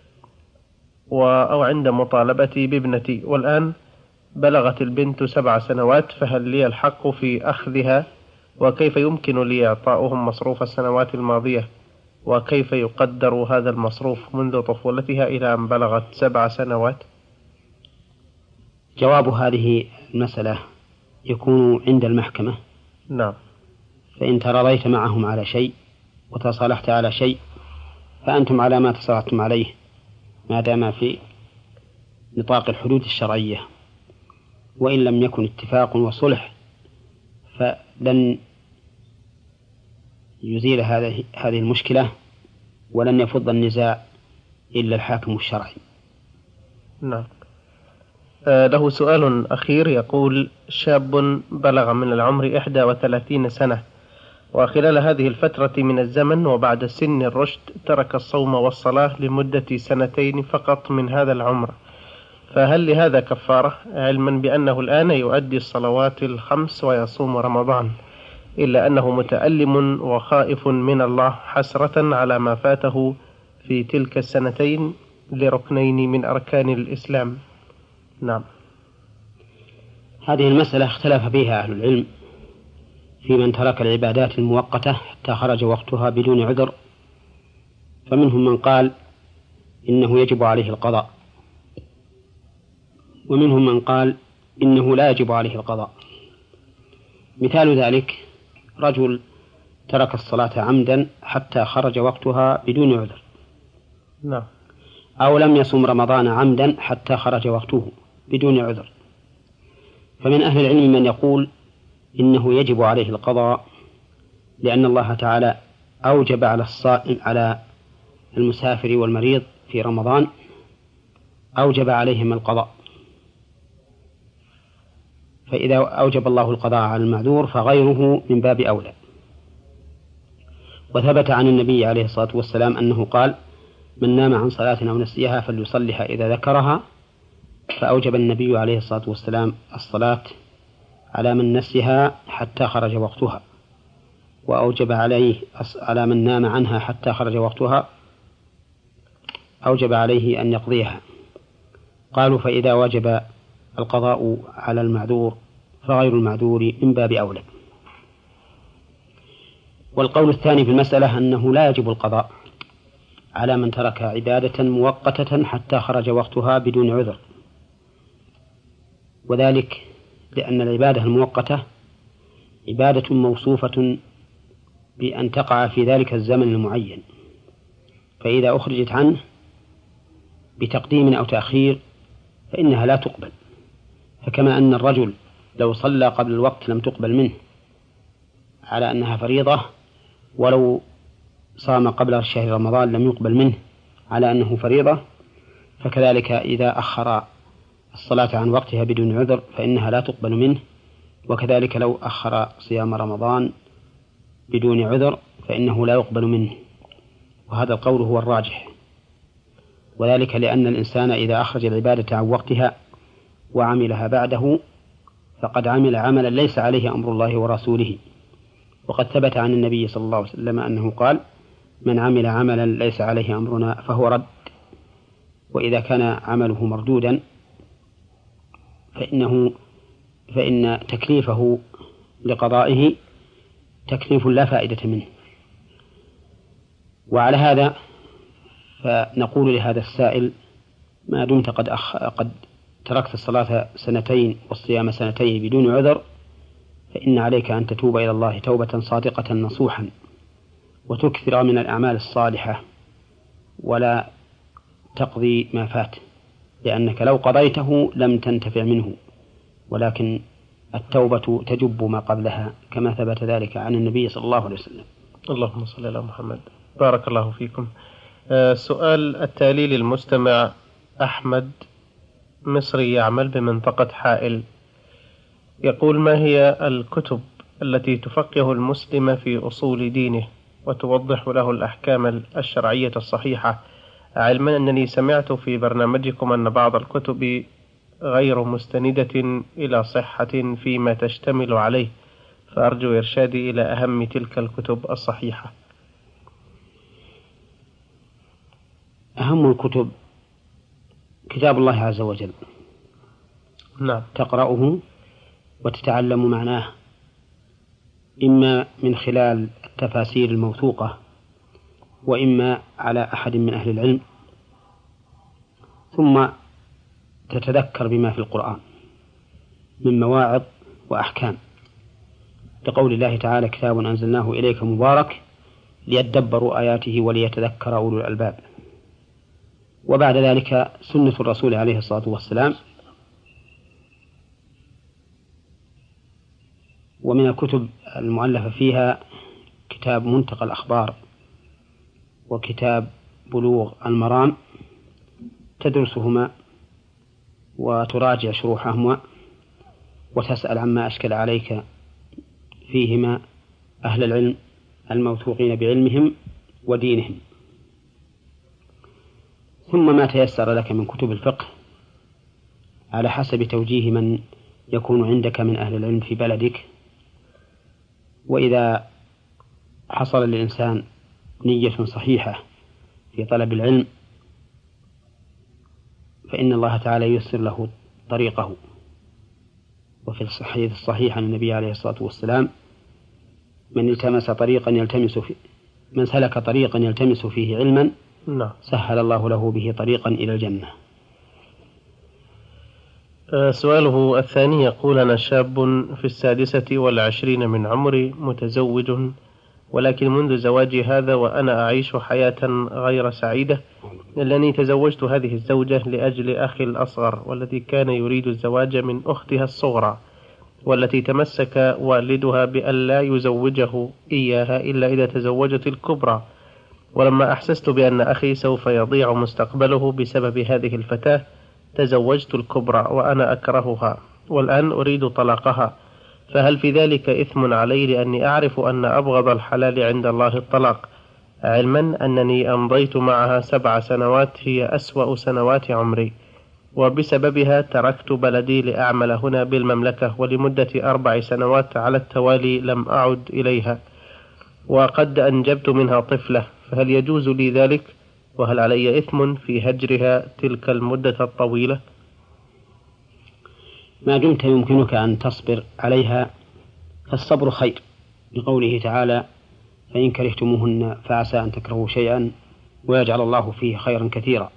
أو عند مطالبتي بابنتي. والآن بلغت البنت 7 سنوات، فهل لي الحق في أخذها؟ وكيف يمكن لي إعطاؤهم مصروف السنوات الماضية؟ وكيف يقدر هذا المصروف منذ طفولتها إلى أن بلغت 7 سنوات؟ جواب هذه المسألة يكون عند المحكمة. نعم. فإن تراضيت معهم على شيء وتصالحت على شيء فأنتم على ما تصالحتم عليه ما دام في نطاق الحدود الشرعية، وإن لم يكن اتفاق وصلح فلن يزيل هذه المشكلة ولن يفض النزاع إلا الحاكم الشرعي. نعم. له سؤال أخير يقول: شاب بلغ من العمر 31 سنة، وخلال هذه الفترة من الزمن وبعد سن الرشد ترك الصوم والصلاة لمدة 2 فقط من هذا العمر، فهل لهذا كفارة؟ علما بأنه الآن يؤدي الصلوات ال5 ويصوم رمضان، إلا أنه متألم وخائف من الله حسرة على ما فاته في تلك 2 لركنين من أركان الإسلام. نعم. هذه المسألة اختلف فيها أهل العلم في من ترك العبادات المؤقتة حتى خرج وقتها بدون عذر، فمنهم من قال إنه يجب عليه القضاء، ومنهم من قال إنه لا يجب عليه القضاء. مثال ذلك رجل ترك الصلاة عمدا حتى خرج وقتها بدون عذر، نعم. أو لم يصم رمضان عمدا حتى خرج وقته بدون عذر. فمن أهل العلم من يقول إنه يجب عليه القضاء، لأن الله تعالى أوجب على الصائم على المسافر والمريض في رمضان أوجب عليهم القضاء، فإذا أوجب الله القضاء على المعذور فغيره من باب أولى. وثبت عن النبي عليه الصلاة والسلام أنه قال: من نام عن صلاة أو نسيها فليصلها إذا ذكرها، فأوجب النبي عليه الصلاة والسلام الصلاة على من نسيها حتى خرج وقتها، وأوجب على من نام عنها حتى خرج وقتها أوجب عليه أن يقضيها. قالوا: فإذا وجب القضاء على المعذور فغير المعذور من باب أولى. والقول الثاني في المسألة أنه لا يجب القضاء على من ترك عبادة مؤقتة حتى خرج وقتها بدون عذر، وذلك لأن العبادة المؤقتة عبادة موصوفة بأن تقع في ذلك الزمن المعين، فإذا أخرجت عنه بتقديم أو تأخير فإنها لا تقبل. فكما أن الرجل لو صلى قبل الوقت لم تقبل منه على أنها فريضة، ولو صام قبل شهر رمضان لم يقبل منه على أنه فريضة، فكذلك إذا أخر الصلاة عن وقتها بدون عذر فإنها لا تقبل منه، وكذلك لو أخر صيام رمضان بدون عذر فإنه لا يقبل منه. وهذا القول هو الراجح، وذلك لأن الإنسان إذا أخرج العبادة عن وقتها وعملها بعده فقد عمل عملا ليس عليه أمر الله ورسوله. وقد ثبت عن النبي صلى الله عليه وسلم أنه قال: من عمل عملا ليس عليه أمرنا فهو رد. وإذا كان عمله مردودا فإن تكليفه لقضائه تكليف لا فائدة منه. وعلى هذا فنقول لهذا السائل: ما دمت قد تركت الصلاة 2 والصيام 2 بدون عذر، فإن عليك أن تتوب إلى الله توبة صادقة نصوحا، وتكثر من الأعمال الصالحة، ولا تقضي ما فات، لأنك لو قضيته لم تنتفع منه، ولكن التوبة تجب ما قبلها، كما ثبت ذلك عن النبي صلى الله عليه وسلم. اللهم صل على محمد. بارك الله فيكم. سؤال التالي للمستمع أحمد، مصري يعمل بمنطقة حائل، يقول: ما هي الكتب التي تفقه المسلم في أصول دينه وتوضح له الأحكام الشرعية الصحيحة، علما أنني سمعت في برنامجكم أن بعض الكتب غير مستندة إلى صحة فيما تشتمل عليه، فأرجو إرشادي إلى أهم تلك الكتب الصحيحة. أهم الكتب كتاب الله عز وجل، نعم، تقرأه وتتعلم معناه، إما من خلال التفاسير الموثوقة، وإما على أحد من أهل العلم، ثم تتذكر بما في القرآن من مواعظ وأحكام، لقول الله تعالى: كتاب أنزلناه إليك مبارك ليدبروا آياته وليتذكر أولو الألباب. وبعد ذلك سنة الرسول عليه الصلاة والسلام. ومن الكتب المؤلفة فيها كتاب منتقى الأخبار وكتاب بلوغ المرام، تدرسهما وتراجع شروحهما وتسأل عما أشكل عليك فيهما أهل العلم الموثوقين بعلمهم ودينهم. ثم ما تيسر لك من كتب الفقه على حسب توجيه من يكون عندك من أهل العلم في بلدك. وإذا حصل للإنسان نية صحيحة في طلب العلم فإن الله تعالى ييسر له طريقه. وفي الحديث الصحيح عن النبي عليه الصلاة والسلام: من سلك طريقا يلتمس فيه علما سهل الله له به طريقا إلى الجنة. سؤاله الثاني يقول: أنا شاب في 26 من عمري، متزوج، ولكن منذ زواجي هذا وأنا أعيش حياة غير سعيدة، لأنني تزوجت هذه الزوجة لأجل أخي الأصغر، والذي كان يريد الزواج من أختها الصغرى، والتي تمسك والدها بأن لا يزوجه إياها إلا إذا تزوجت الكبرى. ولما أحسست بأن أخي سوف يضيع مستقبله بسبب هذه الفتاة تزوجت الكبرى وأنا أكرهها، والآن أريد طلاقها، فهل في ذلك إثم علي لأني أعرف أن أبغض الحلال عند الله الطلاق، علما أنني أمضيت معها 7 سنوات هي أسوأ سنوات عمري، وبسببها تركت بلدي لأعمل هنا بالمملكة، ولمدة 4 سنوات على التوالي لم أعد إليها، وقد أنجبت منها طفلة، فهل يجوز لي ذلك؟ وهل علي إثم في هجرها تلك المدة الطويلة؟ ما دمت يمكنك أن تصبر عليها فالصبر خير، لقوله تعالى: فإن كرهتموهن فعسى أن تكرهوا شيئا ويجعل الله فيه خيرا كثيرا،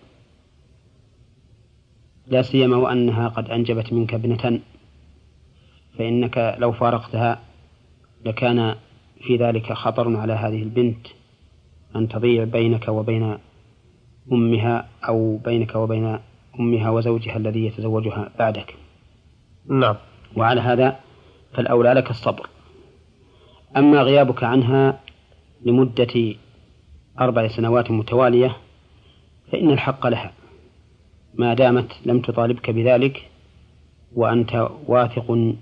لا سيما وأنها قد أنجبت منك ابنة، فإنك لو فارقتها لكان في ذلك خطر على هذه البنت أن تضيع بينك وبين أمها، أو بينك وبين أمها وزوجها الذي يتزوجها بعدك. نعم. وعلى هذا فالأولى لك الصبر. أما غيابك عنها لمدة 4 سنوات متوالية فإن الحق لها ما دامت لم تطالبك بذلك، وأنت واثق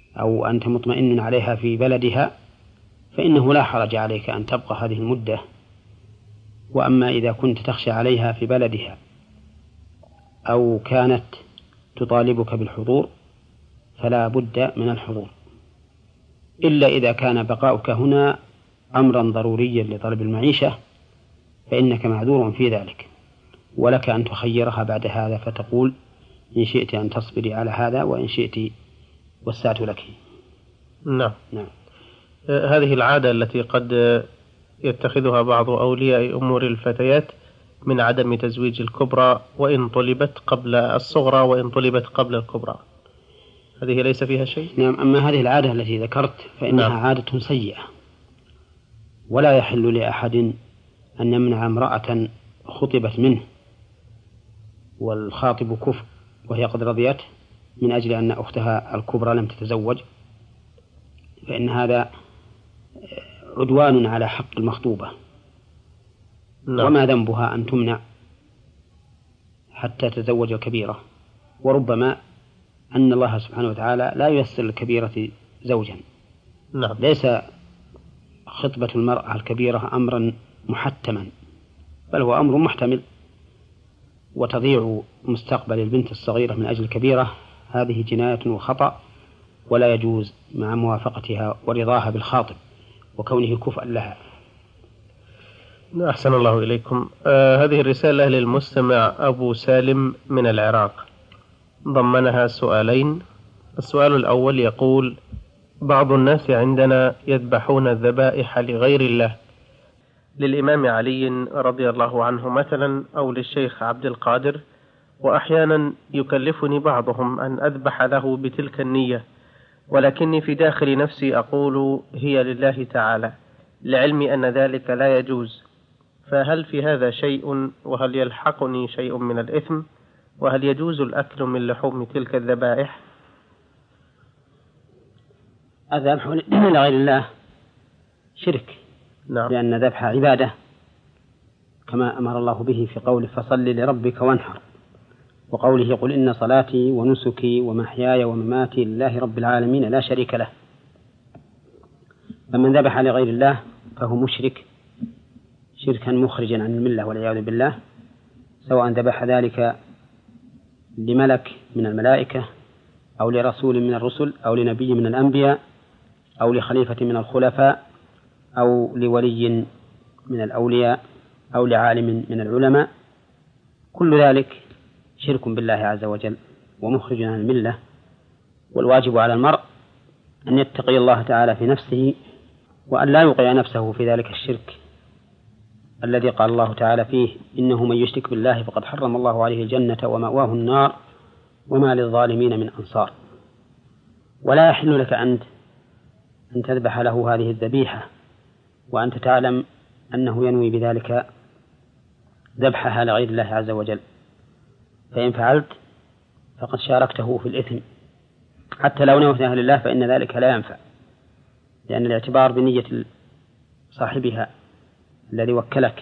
أو أنت مطمئن عليها في بلدها، فإنه لا حرج عليك أن تبقى هذه المدة وأما إذا كنت تخشى عليها في بلدها أو كانت تطالبك بالحضور فلا بد من الحضور، إلا إذا كان بقاؤك هنا أمرا ضروريا لطلب المعيشة فإنك معذور في ذلك، ولك أن تخيرها بعد هذا فتقول إن شئت أن تصبري على هذا وإن شئت وسعت لك. نعم. هذه العادة التي قد يتخذها بعض أولياء أمور الفتيات من عدم تزويج الكبرى وإن طلبت قبل الصغرى وإن طلبت قبل الكبرى، هذه ليس فيها شيء؟ نعم. أما هذه العادة التي ذكرت فإنها عادة سيئة، ولا يحل لأحد أن يمنع امرأة خطبت منه والخاطب كفء وهي قد رضيت من أجل أن أختها الكبرى لم تتزوج، فإن هذا عدوان على حق المخطوبة. وما ذنبها أن تمنع حتى تتزوج الكبيرة؟ وربما أن الله سبحانه وتعالى لا ييسر الكبيرة زوجا. ليس خطبة المرأة الكبيرة أمرا محتما، بل هو أمر محتمل، وتضيع مستقبل البنت الصغيرة من أجل الكبيرة هذه جناية وخطأ، ولا يجوز مع موافقتها ورضاها بالخاطب وكونه كفءا لها. أحسن الله إليكم. هذه الرسالة للمستمع أبو سالم من العراق، ضمنها سؤالين. السؤال الأول يقول: بعض الناس عندنا يذبحون الذبائح لغير الله، للإمام علي رضي الله عنه مثلا أو للشيخ عبد القادر، وأحيانا يكلفني بعضهم أن أذبح له بتلك النية، ولكني في داخل نفسي أقول هي لله تعالى، لعلمي أن ذلك لا يجوز، فهل في هذا شيء؟ وهل يلحقني شيء من الإثم؟ وهل يجوز الأكل من لحوم تلك الذبائح؟ الذبح لغير الله شرك. لأن ذبح عبادة كما أمر الله به في قوله: فصل لربك وانحر، وقوله: قل إن صلاتي ونسكي ومحياي ومماتي لله رب العالمين لا شريك له. فمن ذبح لغير الله فهو مشرك شركا مخرجا عن الملة والعياذ بالله، سواء ذبح ذلك لملك من الملائكة أو لرسول من الرسل أو لنبي من الأنبياء أو لخليفة من الخلفاء أو لولي من الأولياء أو لعالم من العلماء، كل ذلك شرك بالله عز وجل ومخرج عن الملة. والواجب على المرء أن يتقي الله تعالى في نفسه وأن لا يوقع نفسه في ذلك الشرك الذي قال الله تعالى فيه: إنه من يشرك بالله فقد حرم الله عليه الجنة ومأواه النار وما للظالمين من أنصار. ولا يحل لك أنت أن تذبح له هذه الذبيحة وأنت تعلم أنه ينوي بذلك ذبحها لغير الله عز وجل، فإن فعلت فقد شاركته في الإثم، حتى لو نويتها لله فإن ذلك لا ينفع، لأن الاعتبار بنية صاحبها الذي وكلك.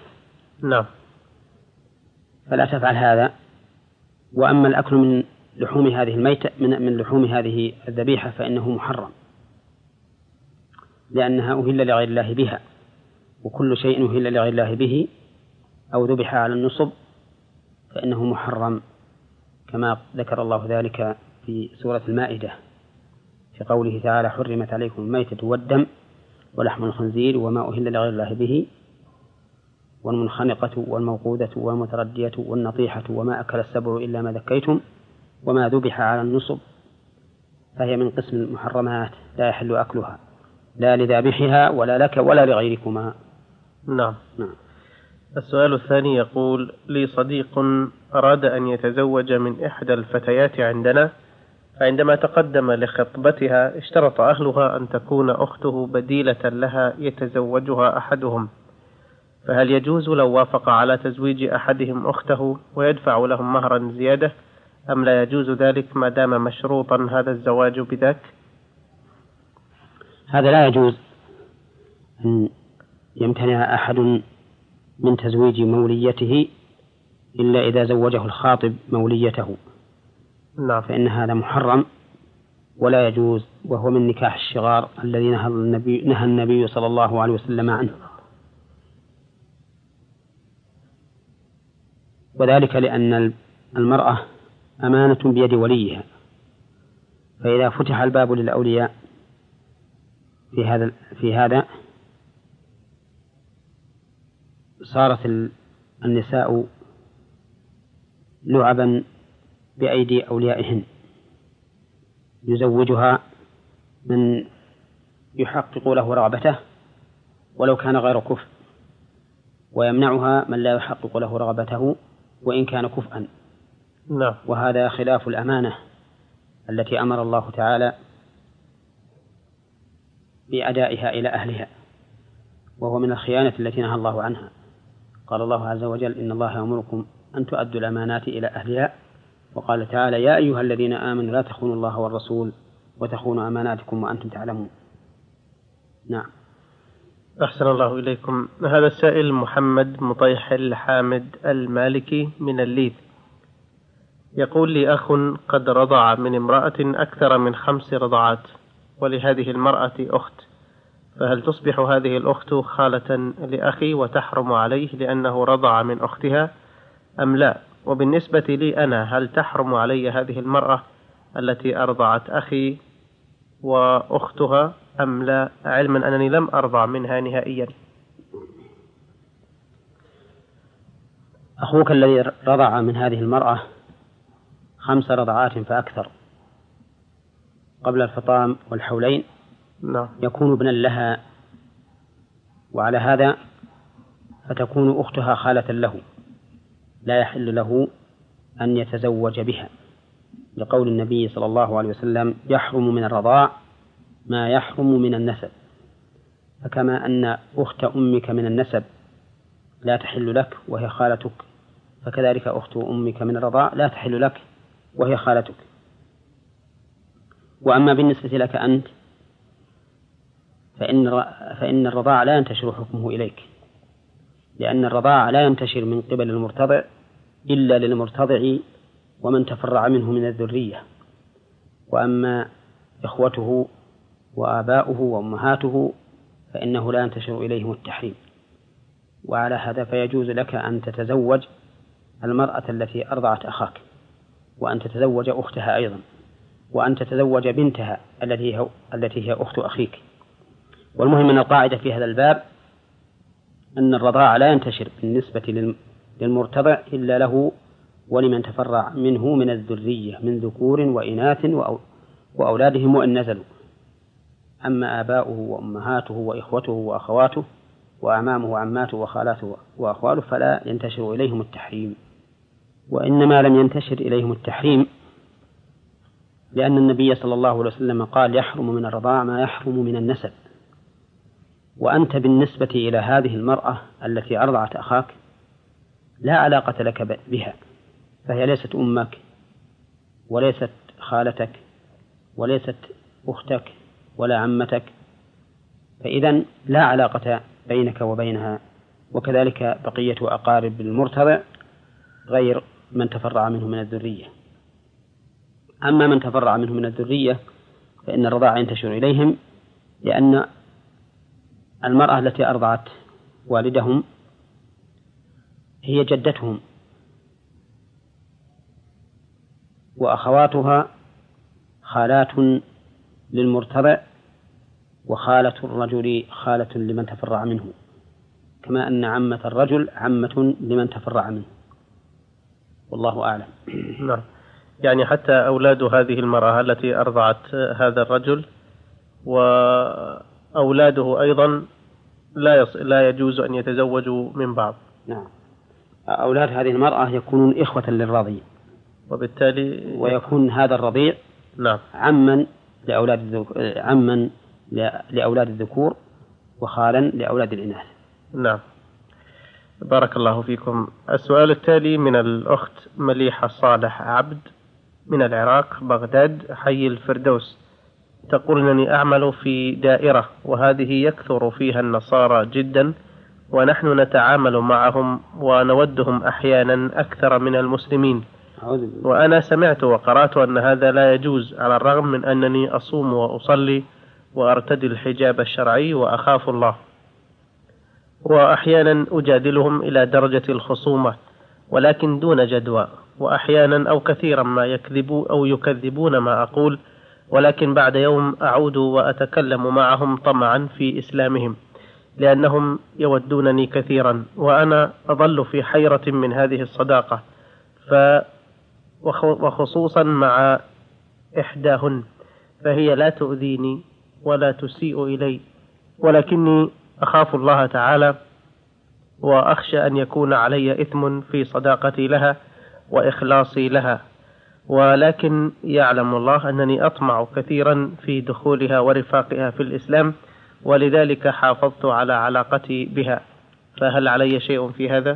فلا تفعل هذا. وأما الأكل من لحوم هذه الميتة من لحوم هذه الذبيحة فإنه محرم، لأنها أهل لغير الله بها، وكل شيء أهل لغير الله به أو ذبح على النصب فإنه محرم، كما ذكر الله ذلك في سورة المائدة في قوله تعالى: حرمت عليكم الميتة والدم ولحم الخنزير وما أهل لغير الله به والمنخنقة والموقوذة والمتردية والنطيحة وما أكل السبع إلا ما ذكيتم وما ذبح على النصب، فهي من قسم المحرمات لا يحل أكلها لا لذابحها ولا لك ولا لغيركما. نعم. السؤال الثاني يقول: لي صديق أراد أن يتزوج من إحدى الفتيات عندنا، فعندما تقدم لخطبتها اشترط أهلها أن تكون أخته بديلة لها يتزوجها أحدهم، فهل يجوز لو وافق على تزويج أحدهم أخته ويدفع لهم مهرا زيادة، أم لا يجوز ذلك ما دام مشروطا هذا الزواج بذاك؟ هذا لا يجوز أن يمتنع أحد من تزويج موليته إلا إذا زوجه الخاطب موليته، فإن هذا محرم ولا يجوز، وهو من نكاح الشغار الذي نهى النبي صلى الله عليه وسلم عنه. وذلك لأن المرأة أمانة بيد وليها، فإذا فتح الباب للأولياء في هذا صارت النساء لعبا بأيدي أوليائهن، يزوجها من يحقق له رغبته ولو كان غير كفء، ويمنعها من لا يحقق له رغبته وإن كان كفءا. نعم. وهذا خلاف الأمانة التي أمر الله تعالى بأدائها إلى أهلها، وهو من الخيانة التي نهى الله عنها. قال الله عز وجل: إن الله يأمركم أن تؤدوا الأمانات إلى أهلها. وقال تعالى: يا أيها الذين آمنوا لا تخونوا الله والرسول وتخونوا أماناتكم وأنتم تعلمون. نعم. أحسن الله إليكم. هذا السائل محمد مطيحل حامد المالكي من الليث، يقول لي: أخ قد رضع من امرأة أكثر من 5 رضعات، ولهذه المرأة أخت، فهل تصبح هذه الأخت خالة لأخي وتحرم عليه لأنه رضع من أختها أم لا؟ وبالنسبة لي أنا، هل تحرم علي هذه المرأة التي أرضعت أخي وأختها أم لا، علما أنني لم أرضع منها نهائيا؟ أخوك الذي رضع من هذه المرأة 5 رضعات فأكثر قبل الفطام والحولين يكون ابنا لها، وعلى هذا فتكون أختها خالة له، لا يحل له أن يتزوج بها، لقول النبي صلى الله عليه وسلم: يحرم من الرضاع ما يحرم من النسب. فكما أن أخت أمك من النسب لا تحل لك وهي خالتك، فكذلك أخت أمك من الرضاع لا تحل لك وهي خالتك. وأما بالنسبة لك أنت فإن الرضاع لا ينتشر حكمه إليك، لأن الرضاع لا ينتشر من قبل المرتضع إلا للمرتضع ومن تفرع منه من الذرية. وأما إخوته وآباؤه وأمهاته فإنه لا ينتشر إليهم التحريم. وعلى هذا فيجوز لك أن تتزوج المرأة التي أرضعت أخاك، وأن تتزوج أختها أيضا، وأن تتزوج بنتها التي هي أخت أخيك. والمهم أن القاعدة في هذا الباب أن الرضاع لا ينتشر بالنسبة للمرتضع إلا له ولمن تفرع منه من الذرية من ذكور وإناث وأولادهم وإن نزلوا. أما آباؤه وأمهاته وإخوته وأخواته وأعمامه وعماته وخالاته وأخواله فلا ينتشر إليهم التحريم. وإنما لم ينتشر إليهم التحريم لأن النبي صلى الله عليه وسلم قال: يحرم من الرضاع ما يحرم من النسب. وأنت بالنسبة إلى هذه المرأة التي أرضعت أخاك لا علاقة لك بها، فهي ليست أمك وليست خالتك وليست أختك ولا عمتك، فإذن لا علاقة بينك وبينها. وكذلك بقية أقارب المرتضع غير من تفرع منه من الذرية. أما من تفرع منه من الذرية فإن الرضاع ينتشر إليهم، لأن المرأة التي أرضعت والدهم هي جدتهم، وأخواتها خالات للمرتضع، وخالة الرجل خالة لمن تفرع منه، كما أن عمة الرجل عمة لمن تفرع منه، والله أعلم. نعم. يعني حتى أولاد هذه المرأة التي أرضعت هذا الرجل وأولاده أيضا لا يجوز أن يتزوجوا من بعض. نعم. أولاد هذه المرأة يكونون إخوة للرضيع، وبالتالي ويكون هذا الرضيع نعم عما لأولاد الذكور وخالا لأولاد الإناث. نعم. بارك الله فيكم. السؤال التالي من الأخت مليحة صالح عبد من العراق بغداد حي الفردوس، تقول: أنني أعمل في دائرة وهذه يكثر فيها النصارى جدا، ونحن نتعامل معهم ونودهم أحيانا أكثر من المسلمين، وأنا سمعت وقرأت أن هذا لا يجوز، على الرغم من أنني أصوم وأصلي وأرتدي الحجاب الشرعي وأخاف الله، وأحيانا أجادلهم إلى درجة الخصومة، ولكن دون جدوى، وأحيانا أو كثيرا ما يكذبوا أو يكذبون ما أقول، ولكن بعد يوم أعود وأتكلم معهم طمعا في إسلامهم، لأنهم يودونني كثيرا، وأنا أظل في حيرة من هذه الصداقة، وخصوصا مع إحداهن، فهي لا تؤذيني ولا تسيء إلي، ولكني أخاف الله تعالى وأخشى أن يكون علي إثم في صداقتي لها وإخلاصي لها، ولكن يعلم الله أنني أطمع كثيرا في دخولها ورفاقها في الإسلام، ولذلك حافظت على علاقتي بها. فهل علي شيء في هذا؟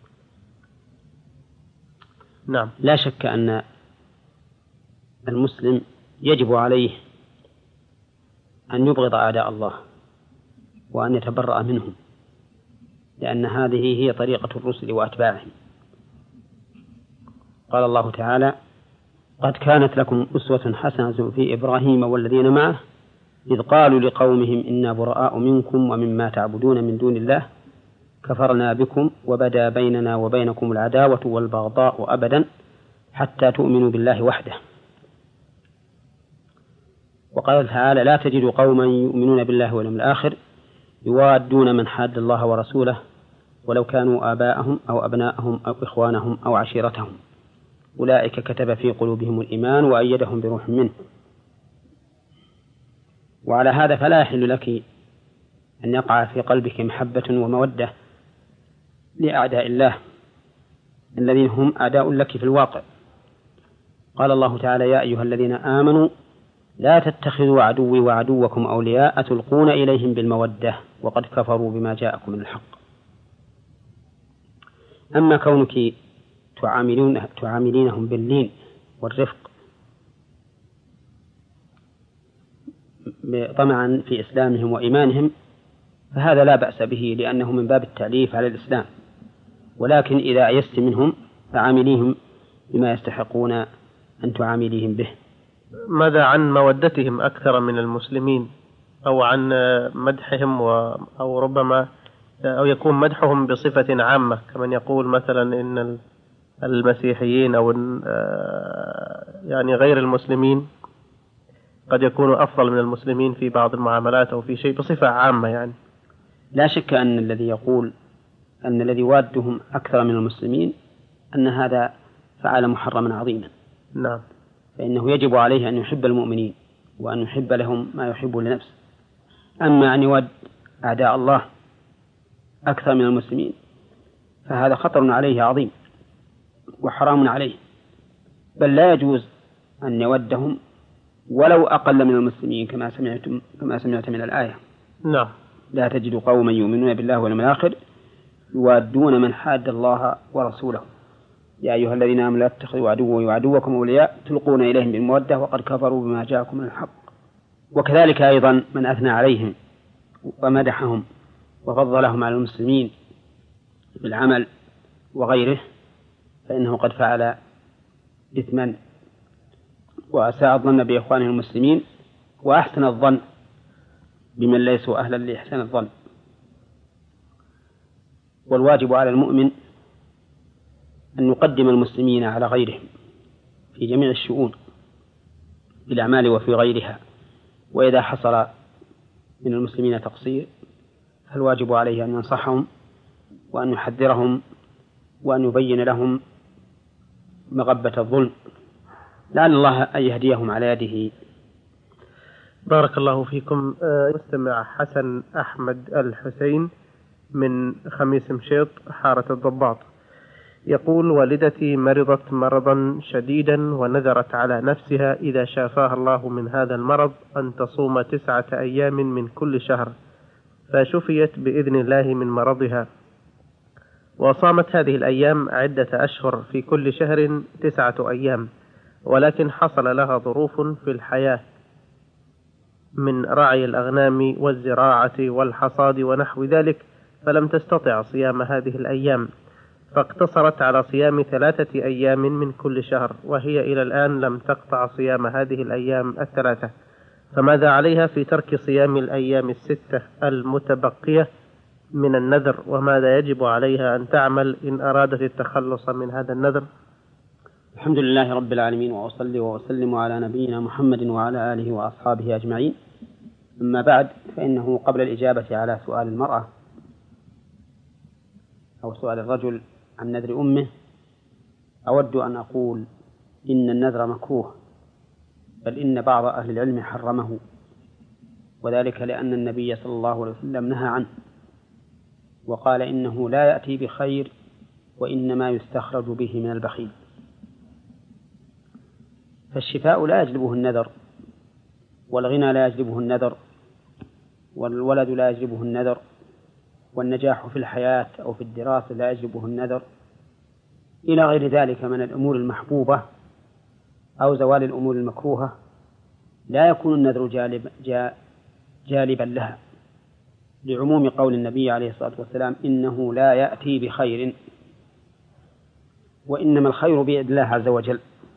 نعم. لا شك أن المسلم يجب عليه أن يبغض أعداء الله وأن يتبرأ منهم، لأن هذه هي طريقة الرسل وأتباعهم. قال الله تعالى: قد كانت لكم أسوة حسنة في إبراهيم والذين معه إذ قالوا لقومهم إنا براء منكم ومما تعبدون من دون الله كفرنا بكم وبدا بيننا وبينكم العداوة والبغضاء أبدا حتى تؤمنوا بالله وحده. وقال تعالى: لا تجد قوما يؤمنون بالله واليوم الآخر يوادون من حاد الله ورسوله ولو كانوا آباءهم أو أبناءهم أو إخوانهم أو عشيرتهم أولئك كتب في قلوبهم الإيمان وأيدهم بروح منه. وعلى هذا فلا يحل لك أن يقع في قلبك محبة ومودة لأعداء الله الذين هم أعداء لك في الواقع. قال الله تعالى: يا أيها الذين آمنوا لا تتخذوا عدوي وعدوكم أولياء تلقون إليهم بالمودة وقد كفروا بما جاءكم من الحق. أما كونك تعاملينهم باللين والرفق طمعا في إسلامهم وإيمانهم فهذا لا بأس به، لأنه من باب التعليف على الإسلام، ولكن إذا أيست منهم فعامليهم بما يستحقون أن تعامليهم به. ماذا عن مودتهم أكثر من المسلمين، أو عن مدحهم أو ربما أو يكون مدحهم بصفة عامة، كمن يقول مثلا إن المسيحيين أو يعني غير المسلمين قد يكونوا أفضل من المسلمين في بعض المعاملات أو في شيء بصفة عامة يعني؟ لا شك أن الذي يقول أن الذي وادهم أكثر من المسلمين أن هذا فعل محرما عظيما. نعم. فإنه يجب عليه أن يحب المؤمنين وأن يحب لهم ما يحب لنفسه. أما أن يود أعداء الله أكثر من المسلمين فهذا خطر عليه عظيم وحرام عليه، بل لا يجوز أن يودهم ولو أقل من المسلمين كما سمعت من الآية. نعم. لا تجد قوما يؤمنون بالله واليوم الآخر يوادون من حاد الله ورسوله يا أيها الذين آمنوا لا تتخذوا عدوي وعدوكم أولياء تلقون إليهم بالمودة وقد كفروا بما جاءكم من الحق. وكذلك أيضا من أثنى عليهم ومدحهم وفضلهم على المسلمين بالعمل وغيره فإنه قد فعل إثما وأساء الظن بإخوانه المسلمين وأحسن الظن بمن ليسوا أهلا لإحسان الظن. والواجب على المؤمن أن يقدم المسلمين على غيرهم في جميع الشؤون في الأعمال وفي غيرها، وإذا حصل من المسلمين تقصير فالواجب عليه أن ينصحهم وأن يحذرهم وأن يبين لهم مغبة الظلم لعل الله أن يهديهم على يده. بارك الله فيكم. مستمع حسن أحمد الحسين من خميس مشيط حارة الضباط يقول: والدتي مرضت مرضا شديدا ونذرت على نفسها إذا شافاها الله من هذا المرض أن تصوم 9 أيام من كل شهر، فشفيت بإذن الله من مرضها، وصامت هذه الأيام عدة أشهر في كل شهر 9 أيام، ولكن حصل لها ظروف في الحياة من رعي الأغنام والزراعة والحصاد ونحو ذلك، فلم تستطع صيام هذه الأيام، فاقتصرت على صيام 3 أيام من كل شهر، وهي إلى الآن لم تقطع صيام هذه الأيام 3، فماذا عليها في ترك صيام الأيام 6 المتبقية من النذر، وماذا يجب عليها أن تعمل إن أرادت التخلص من هذا النذر؟ الحمد لله رب العالمين، وأصلي وأسلم على نبينا محمد وعلى آله وأصحابه أجمعين. أما بعد، فإنه قبل الإجابة على سؤال المرأة أو سؤال الرجل عن نذر أمه، أود أن أقول إن النذر مكروه، بل إن بعض أهل العلم حرمه، وذلك لأن النبي صلى الله عليه وسلم نهى عنه وقال إنه لا يأتي بخير وإنما يستخرج به من البخيل. فالشفاء لا يجلبه النذر، والغنى لا يجلبه النذر، والولد لا يجلبه النذر، والنجاح في الحياة أو في الدراسة لا يجلبه النذر، إلى غير ذلك من الأمور المحبوبة أو زوال الأمور المكروهة، لا يكون النذر جالبا لها، لعموم قول النبي عليه الصلاة والسلام إنه لا يأتي بخير، وإنما الخير بيد الله عز وجل.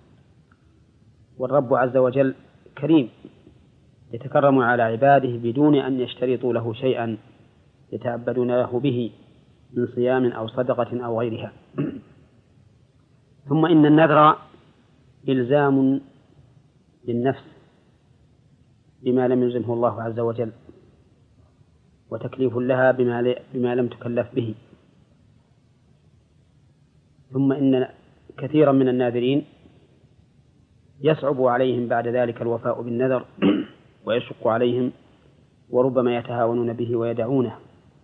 والرب عز وجل كريم يتكرم على عباده بدون أن يشترطوا له شيئا يتعبدون له به من صيام أو صدقة أو غيرها. ثم إن النذر إلزام للنفس بما لم يلزمه الله عز وجل، وتكليف لها بما لم تكلف به. ثم إن كثيرا من الناذرين يصعب عليهم بعد ذلك الوفاء بالنذر ويشق عليهم، وربما يتهاونون به ويدعونه،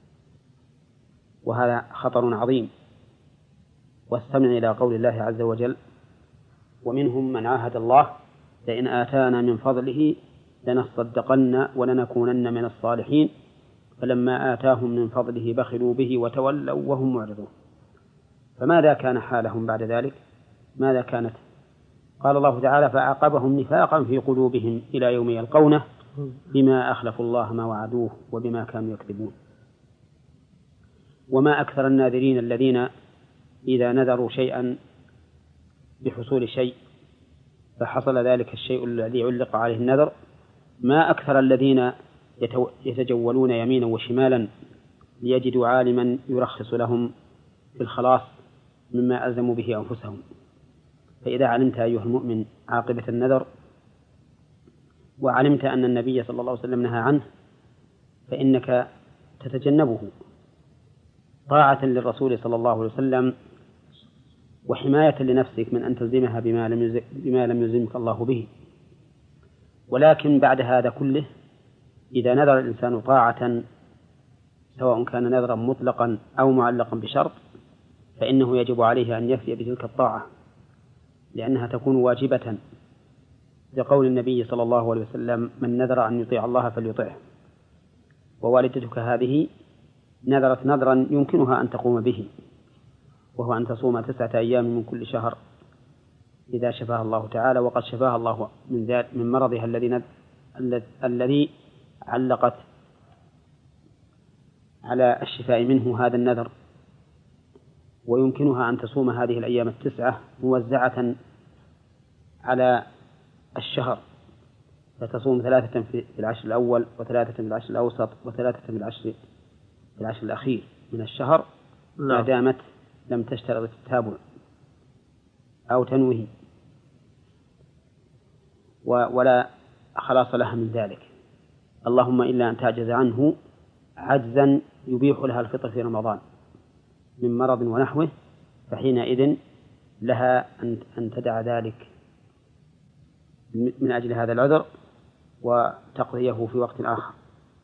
وهذا خطر عظيم. واستمع إلى قول الله عز وجل: ومنهم من عاهد الله لئن آتانا من فضله لنصدقن ولنكونن من الصالحين فلما آتاهم من فضله بخلوا به وتولوا وهم معرضون. فماذا كان حالهم بعد ذلك؟ ماذا كانت؟ قال الله تعالى: فعاقبهم نفاقا في قلوبهم إلى يوم يلقونه بما أخلفوا الله ما وعدوه وبما كانوا يكذبون. وما أكثر الناذرين الذين إذا نذروا شيئا بحصول شيء فحصل ذلك الشيء الذي علق عليه النذر، ما أكثر الذين يتجولون يمينا وشمالا ليجدوا عالما يرخص لهم في الخلاص مما ألزموا به أنفسهم. فإذا علمت أيها المؤمن عاقبة النذر، وعلمت أن النبي صلى الله عليه وسلم نهى عنه، فإنك تتجنبه طاعة للرسول صلى الله عليه وسلم، وحماية لنفسك من أن تلزمها بما لم يلزمك الله به. ولكن بعد هذا كله، إذا نذر الإنسان طاعة سواء كان نذرا مطلقا أو معلقا بشرط، فإنه يجب عليه أن يفي بتلك الطاعة، لأنها تكون واجبة، لقول النبي صلى الله عليه وسلم: من نذر أن يطيع الله فليطعه. ووالدتك هذه نذرت نذرا يمكنها أن تقوم به، وهو أن تصوم 9 أيام من كل شهر إذا شفاها الله تعالى، وقد شفاها الله من مرضها الذي علقت على الشفاء منه هذا النذر. ويمكنها أن تصوم هذه الأيام 9 موزعة على الشهر، فتصوم 3 في العشر الأول، و3 في العشر الأوسط، و3 في العشر الأخير من الشهر، ما دامت لم تشترط التتابع أو تنويه، ولا خلاص لها من ذلك، اللهم إلا أن تعجز عنه عجزا يبيح لها الفطر في رمضان من مرض ونحوه، فحينئذ لها أن تدع ذلك من أجل هذا العذر وتقضيه في وقت آخر.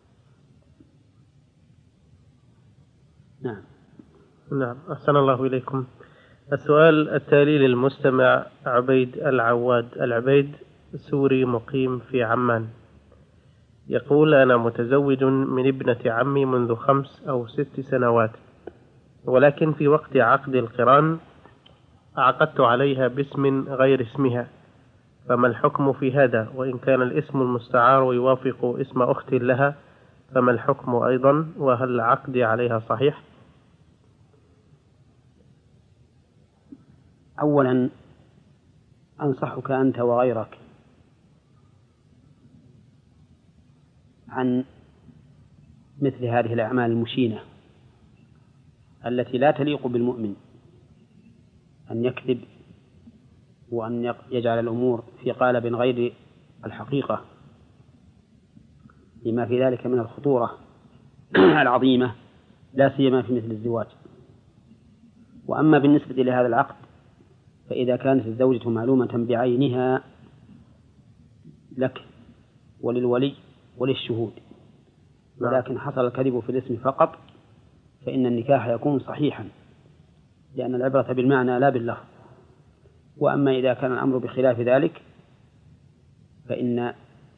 نعم، أحسن الله إليكم. السؤال التالي للمستمع عبيد العبيد سوري مقيم في عمان، يقول: أنا متزوج من ابنة عمي منذ 5 أو 6 سنوات، ولكن في وقت عقد القران عقدت عليها باسم غير اسمها، فما الحكم في هذا؟ وإن كان الاسم المستعار يوافق اسم أخت لها فما الحكم أيضا؟ وهل عقدي عليها صحيح؟ أولا أنصحك أنت وغيرك عن مثل هذه الأعمال المشينة التي لا تليق بالمؤمن أن يكذب وأن يجعل الأمور في قالب غير الحقيقة لما في ذلك من الخطورة العظيمة، لا سيما في مثل الزواج. وأما بالنسبة لهذا العقد فإذا كانت الزوجة معلومة بعينها لك وللولي وللشهود، ولكن حصل الكذب في الاسم فقط، فإن النكاح يكون صحيحا، لأن العبرة بالمعنى لا باللفظ. وأما إذا كان الأمر بخلاف ذلك فإن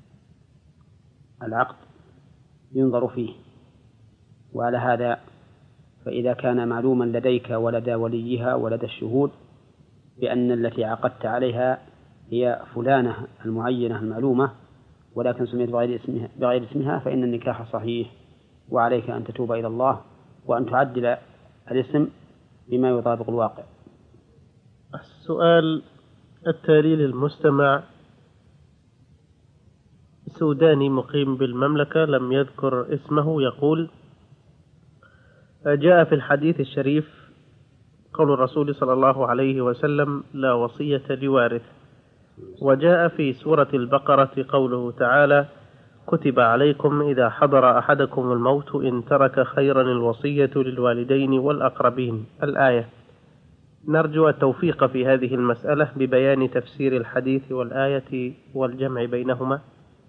العقد ينظر فيه. وعلى هذا فإذا كان معلوما لديك ولدى وليها ولدى الشهود بأن التي عقدت عليها هي فلانة المعينة المعلومة ولكن سميت بغير اسمها، فإن النكاح صحيح، وعليك أن تتوب إلى الله وأن تعدل الاسم بما يطابق الواقع. السؤال التالي للمستمع سوداني مقيم بالمملكة لم يذكر اسمه، يقول: جاء في الحديث الشريف قول الرسول صلى الله عليه وسلم: لا وصية لوارث. وجاء في سورة البقرة قوله تعالى: كتب عليكم إذا حضر أحدكم الموت إن ترك خيرا الوصية للوالدين والأقربين، الآية. نرجو التوفيق في هذه المسألة ببيان تفسير الحديث والآية والجمع بينهما.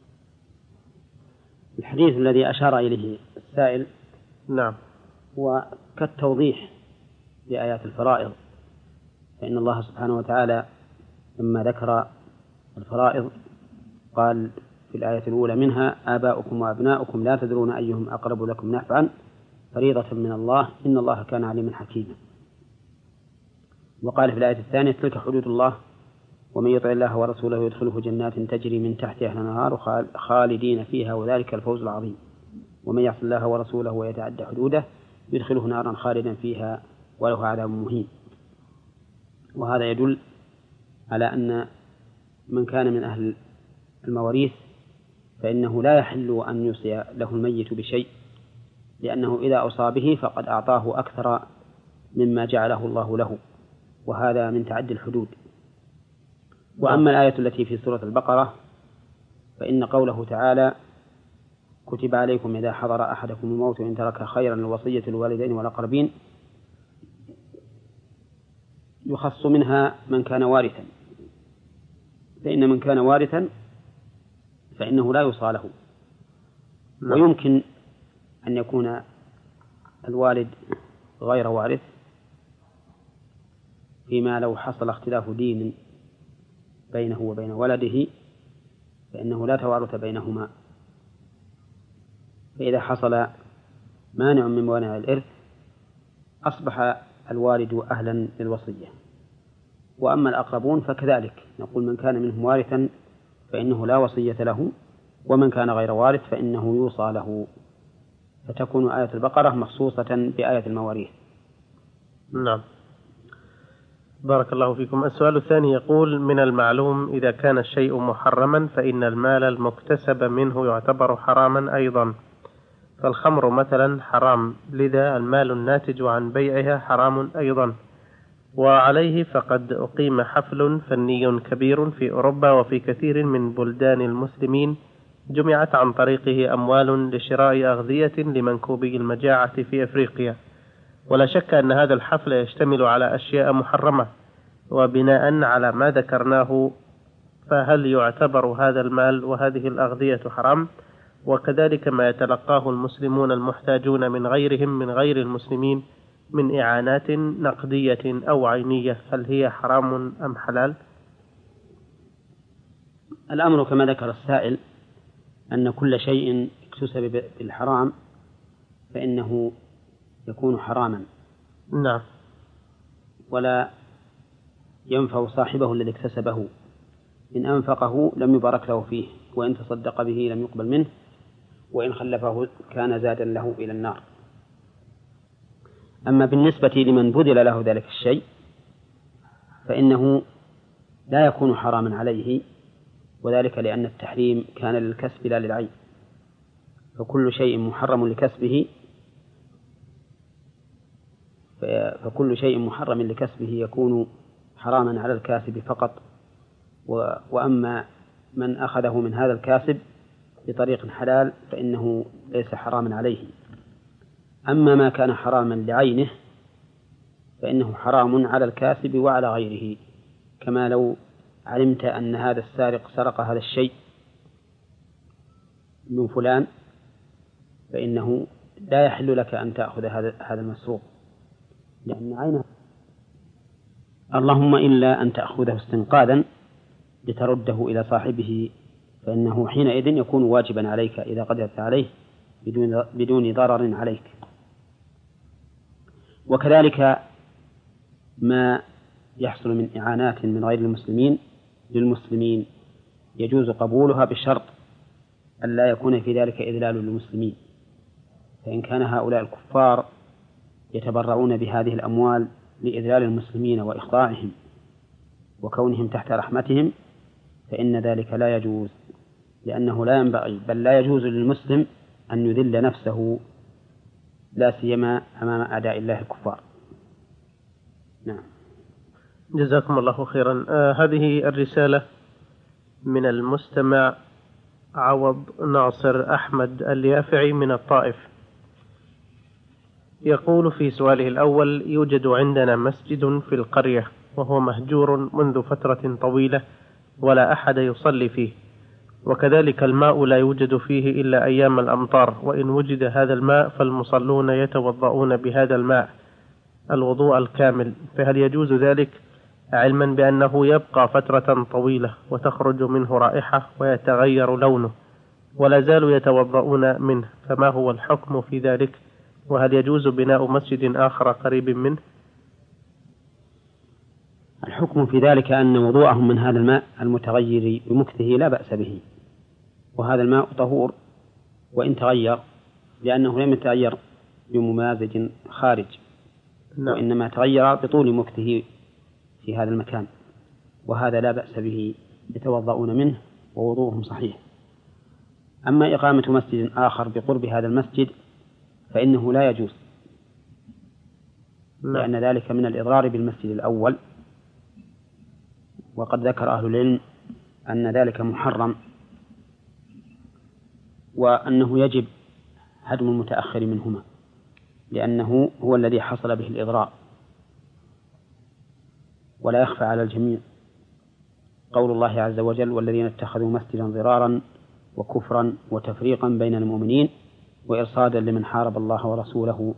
الحديث الذي أشار إليه السائل نعم هو كالتوضيح لآيات الفرائض، فإن الله سبحانه وتعالى لما ذكر الفرائض قال في الآية الأولى منها: آباؤكم وأبناؤكم لا تدرون أيهم أقرب لكم نفعا فريضة من الله إن الله كان عليما حكيما. وقال في الآية الثانية: تلك حدود الله ومن يطع الله ورسوله يدخله جنات تجري من تحتها الأنهار خالدين فيها وذلك الفوز العظيم ومن يعص الله ورسوله ويتعدى حدوده يدخله نارا خالدا فيها وله عذاب مهين. وهذا يدل على أن من كان من أهل المواريث فإنه لا يحل أن يوصي له الميت بشيء، لأنه إذا أوصى به فقد أعطاه أكثر مما جعله الله له، وهذا من تعدي الحدود. وأما الآية التي في سورة البقرة فإن قوله تعالى: كتب عليكم إذا حضر أحدكم الموت إن ترك خيرا الوصية للوالدين والأقربين، يخص منها من كان وارثا، فإن من كان وارثا فإنه لا يوصى له. ويمكن أن يكون الوالد غير وارث فيما لو حصل اختلاف دين بينه وبين ولده فإنه لا توارث بينهما، فإذا حصل مانع من موانع الإرث أصبح الوالد أهلا للوصية. وأما الأقربون فكذلك، نقول من كان منهم وارثا فإنه لا وصية له، ومن كان غير وارث فإنه يوصى له، فتكون آية البقرة مخصوصة بآية المواريث. نعم، بارك الله فيكم. السؤال الثاني يقول: من المعلوم إذا كان الشيء محرما فإن المال المكتسب منه يعتبر حراما أيضا، فالخمر مثلا حرام، لذا المال الناتج عن بيعها حرام أيضا. وعليه فقد أقيم حفل فني كبير في أوروبا وفي كثير من بلدان المسلمين، جمعت عن طريقه أموال لشراء أغذية لمنكوبي المجاعة في أفريقيا، ولا شك أن هذا الحفل يشتمل على أشياء محرمة. وبناء على ما ذكرناه فهل يعتبر هذا المال وهذه الأغذية حرام؟ وكذلك ما يتلقاه المسلمون المحتاجون من غيرهم من غير المسلمين من إعانات نقدية أو عينية، هل هي حرام أم حلال؟ الأمر كما ذكر السائل أن كل شيء اكتسب بالحرام فإنه يكون حراما. نعم. ولا ينفع صاحبه الذي اكتسبه، إن أنفقه لم يبارك له فيه، وإن تصدق به لم يقبل منه، وإن خلفه كان زادا له إلى النار. أما بالنسبة لمن بذل له ذلك الشيء فإنه لا يكون حراما عليه، وذلك لأن التحريم كان للكسب لا للعين، فكل شيء محرم لكسبه فكل شيء محرم لكسبه يكون حراما على الكاسب فقط، وأما من أخذه من هذا الكاسب بطريق حلال فإنه ليس حراما عليه. أما ما كان حراما لعينه فإنه حرام على الكاسب وعلى غيره، كما لو علمت أن هذا السارق سرق هذا الشيء من فلان فإنه لا يحل لك أن تأخذ هذا المسروق لأن عينه، اللهم إلا أن تأخذه استنقاذا لترده إلى صاحبه، فإنه حينئذ يكون واجبا عليك إذا قدرت عليه بدون ضرر عليك. وكذلك ما يحصل من إعانات من غير المسلمين للمسلمين يجوز قبولها بشرط أن لا يكون في ذلك إذلال للمسلمين، فإن كان هؤلاء الكفار يتبرعون بهذه الأموال لإذلال المسلمين وإخضاعهم وكونهم تحت رحمتهم فإن ذلك لا يجوز، لأنه لا ينبغي بل لا يجوز للمسلم أن يذل نفسه لا سيما أمام أعداء الله الكفار. نعم. جزاكم الله خيرا. هذه الرسالة من المستمع عوض ناصر أحمد اليافعي من الطائف، يقول في سؤاله الأول: يوجد عندنا مسجد في القرية وهو مهجور منذ فترة طويلة ولا أحد يصلي فيه، وكذلك الماء لا يوجد فيه إلا أيام الأمطار، وإن وجد هذا الماء فالمصلون يتوضؤون بهذا الماء الوضوء الكامل، فهل يجوز ذلك علما بأنه يبقى فترة طويلة وتخرج منه رائحة ويتغير لونه ولا زالوا يتوضؤون منه، فما هو الحكم في ذلك؟ وهل يجوز بناء مسجد آخر قريب منه؟ الحكم في ذلك أن وضوءهم من هذا الماء المتغير بمكثه لا بأس به، وهذا الماء طهور وإن تغير، لأنه لم يتغير بممازج خارج، وإنما تغير بطول مكثه في هذا المكان، وهذا لا بأس به، يتوضؤون منه ووضوءهم صحيح. أما إقامة مسجد آخر بقرب هذا المسجد فإنه لا يجوز، لأن ذلك من الإضرار بالمسجد الأول، وقد ذكر أهل العلم أن ذلك محرم، وأنه يجب هدم المتأخر منهما، لأنه هو الذي حصل به الإضرار. ولا يخفى على الجميع قول الله عز وجل: والذين اتخذوا مسجدا ضرارا وكفرا وتفريقا بين المؤمنين وإرصادا لمن حارب الله ورسوله.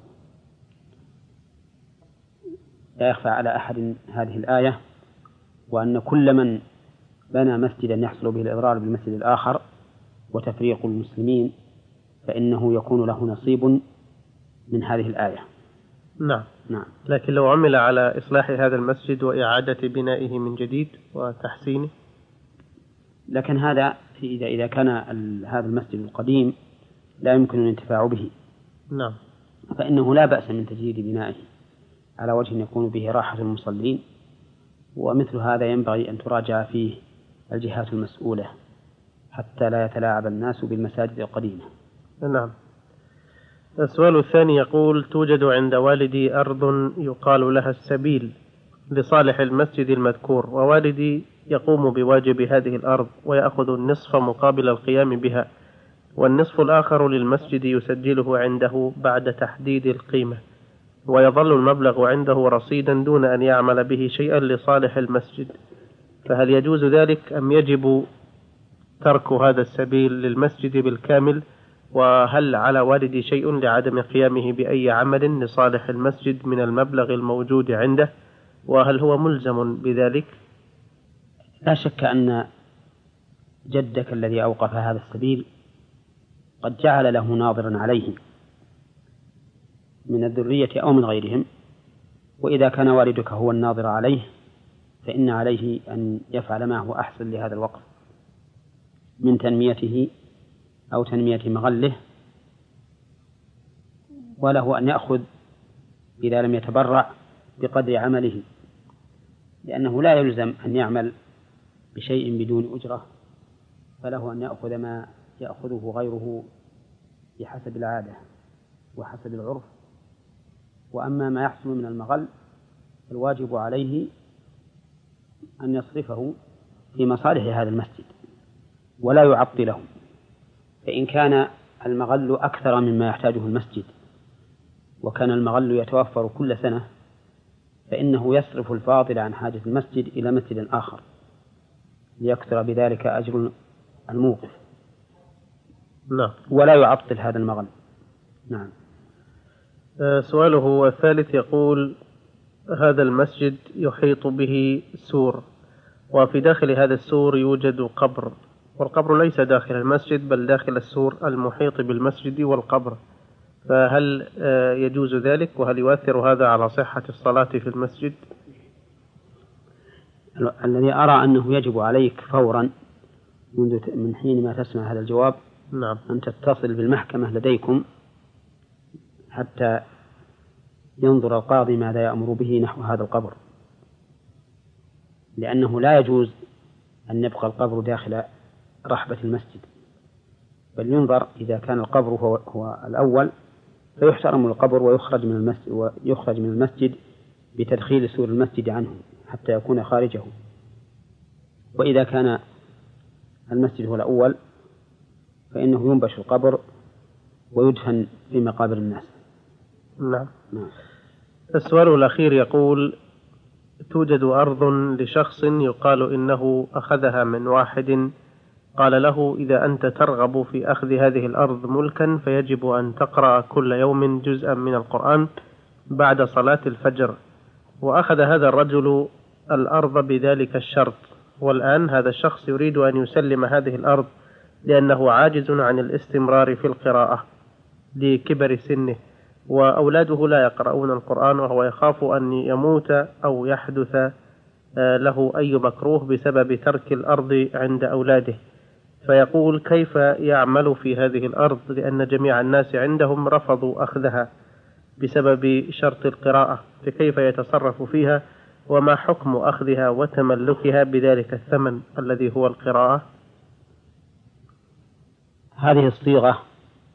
لا يخفى على أحد هذه الآية، وأن كل من بنى مسجدا يحصل به الإضرار بالمسجد الآخر وتفريق المسلمين فإنه يكون له نصيب من هذه الآية. نعم. نعم. لكن لو عمل على إصلاح هذا المسجد وإعادة بنائه من جديد وتحسينه، لكن هذا إذا كان هذا المسجد القديم لا يمكن الانتفاع به، نعم، فإنه لا بأس من تجديد بنائه على وجه يكون به راحة المصلين، ومثل هذا ينبغي أن تراجع فيه الجهات المسؤولة حتى لا يتلاعب الناس بالمساجد القديمة. نعم. السؤال الثاني يقول: توجد عند والدي أرض يقال لها السبيل لصالح المسجد المذكور، ووالدي يقوم بواجب هذه الأرض ويأخذ النصف مقابل القيام بها، والنصف الآخر للمسجد يسجله عنده بعد تحديد القيمة، ويظل المبلغ عنده رصيدا دون أن يعمل به شيئا لصالح المسجد، فهل يجوز ذلك أم يجب ترك هذا السبيل للمسجد بالكامل؟ وهل على والدي شيء لعدم قيامه بأي عمل لصالح المسجد من المبلغ الموجود عنده؟ وهل هو ملزم بذلك؟ لا شك أن جدك الذي أوقف هذا السبيل قد جعل له ناظرا عليه من الذرية أو من غيرهم، وإذا كان والدك هو الناظر عليه فإن عليه أن يفعل ما هو أحسن لهذا الوقف من تنميته أو تنمية مغله، وله أن يأخذ إذا لم يتبرع بقدر عمله، لأنه لا يلزم أن يعمل بشيء بدون أجرة، فله أن يأخذ ما يأخذه غيره بحسب العادة وحسب العرف، وأما ما يحصل من المغل الواجب عليه أن يصرفه في مصالح هذا المسجد ولا يعطله. فإن كان المغل أكثر مما يحتاجه المسجد وكان المغل يتوفر كل سنة فإنه يصرف الفاضل عن حاجة المسجد إلى مسجد آخر ليكثر بذلك أجر الموقف. نعم. ولا يعطل هذا المغل. نعم. سؤاله الثالث يقول: هذا المسجد يحيط به سور، وفي داخل هذا السور يوجد قبر، والقبر ليس داخل المسجد بل داخل السور المحيط بالمسجد والقبر، فهل يجوز ذلك؟ وهل يؤثر هذا على صحة الصلاة في المسجد؟ الذي أرى أنه يجب عليك فورا من حين ما تسمع هذا الجواب نعم. أن تتصل بالمحكمة لديكم حتى ينظر القاضي ماذا يأمر به نحو هذا القبر، لأنه لا يجوز أن يبقى القبر داخل رحبة المسجد، بل ينظر إذا كان القبر هو الأول فيحترم القبر ويخرج من المسجد بتدخيل سور المسجد عنه حتى يكون خارجه، وإذا كان المسجد هو الأول فإنه ينبش القبر ويدفن في مقابر الناس. نعم. السؤال الأخير يقول: توجد أرض لشخص يقال إنه أخذها من واحد قال له: إذا أنت ترغب في أخذ هذه الأرض ملكا فيجب أن تقرأ كل يوم جزءا من القرآن بعد صلاة الفجر، وأخذ هذا الرجل الأرض بذلك الشرط، والآن هذا الشخص يريد أن يسلم هذه الأرض لأنه عاجز عن الاستمرار في القراءة لكبر سنه، وأولاده لا يقرؤون القرآن، وهو يخاف أن يموت أو يحدث له أي مكروه بسبب ترك الأرض عند أولاده، فيقول: كيف يعمل في هذه الأرض لأن جميع الناس عندهم رفضوا أخذها بسبب شرط القراءة، فكيف يتصرف فيها؟ وما حكم أخذها وتملكها بذلك الثمن الذي هو القراءة؟ هذه الصيغة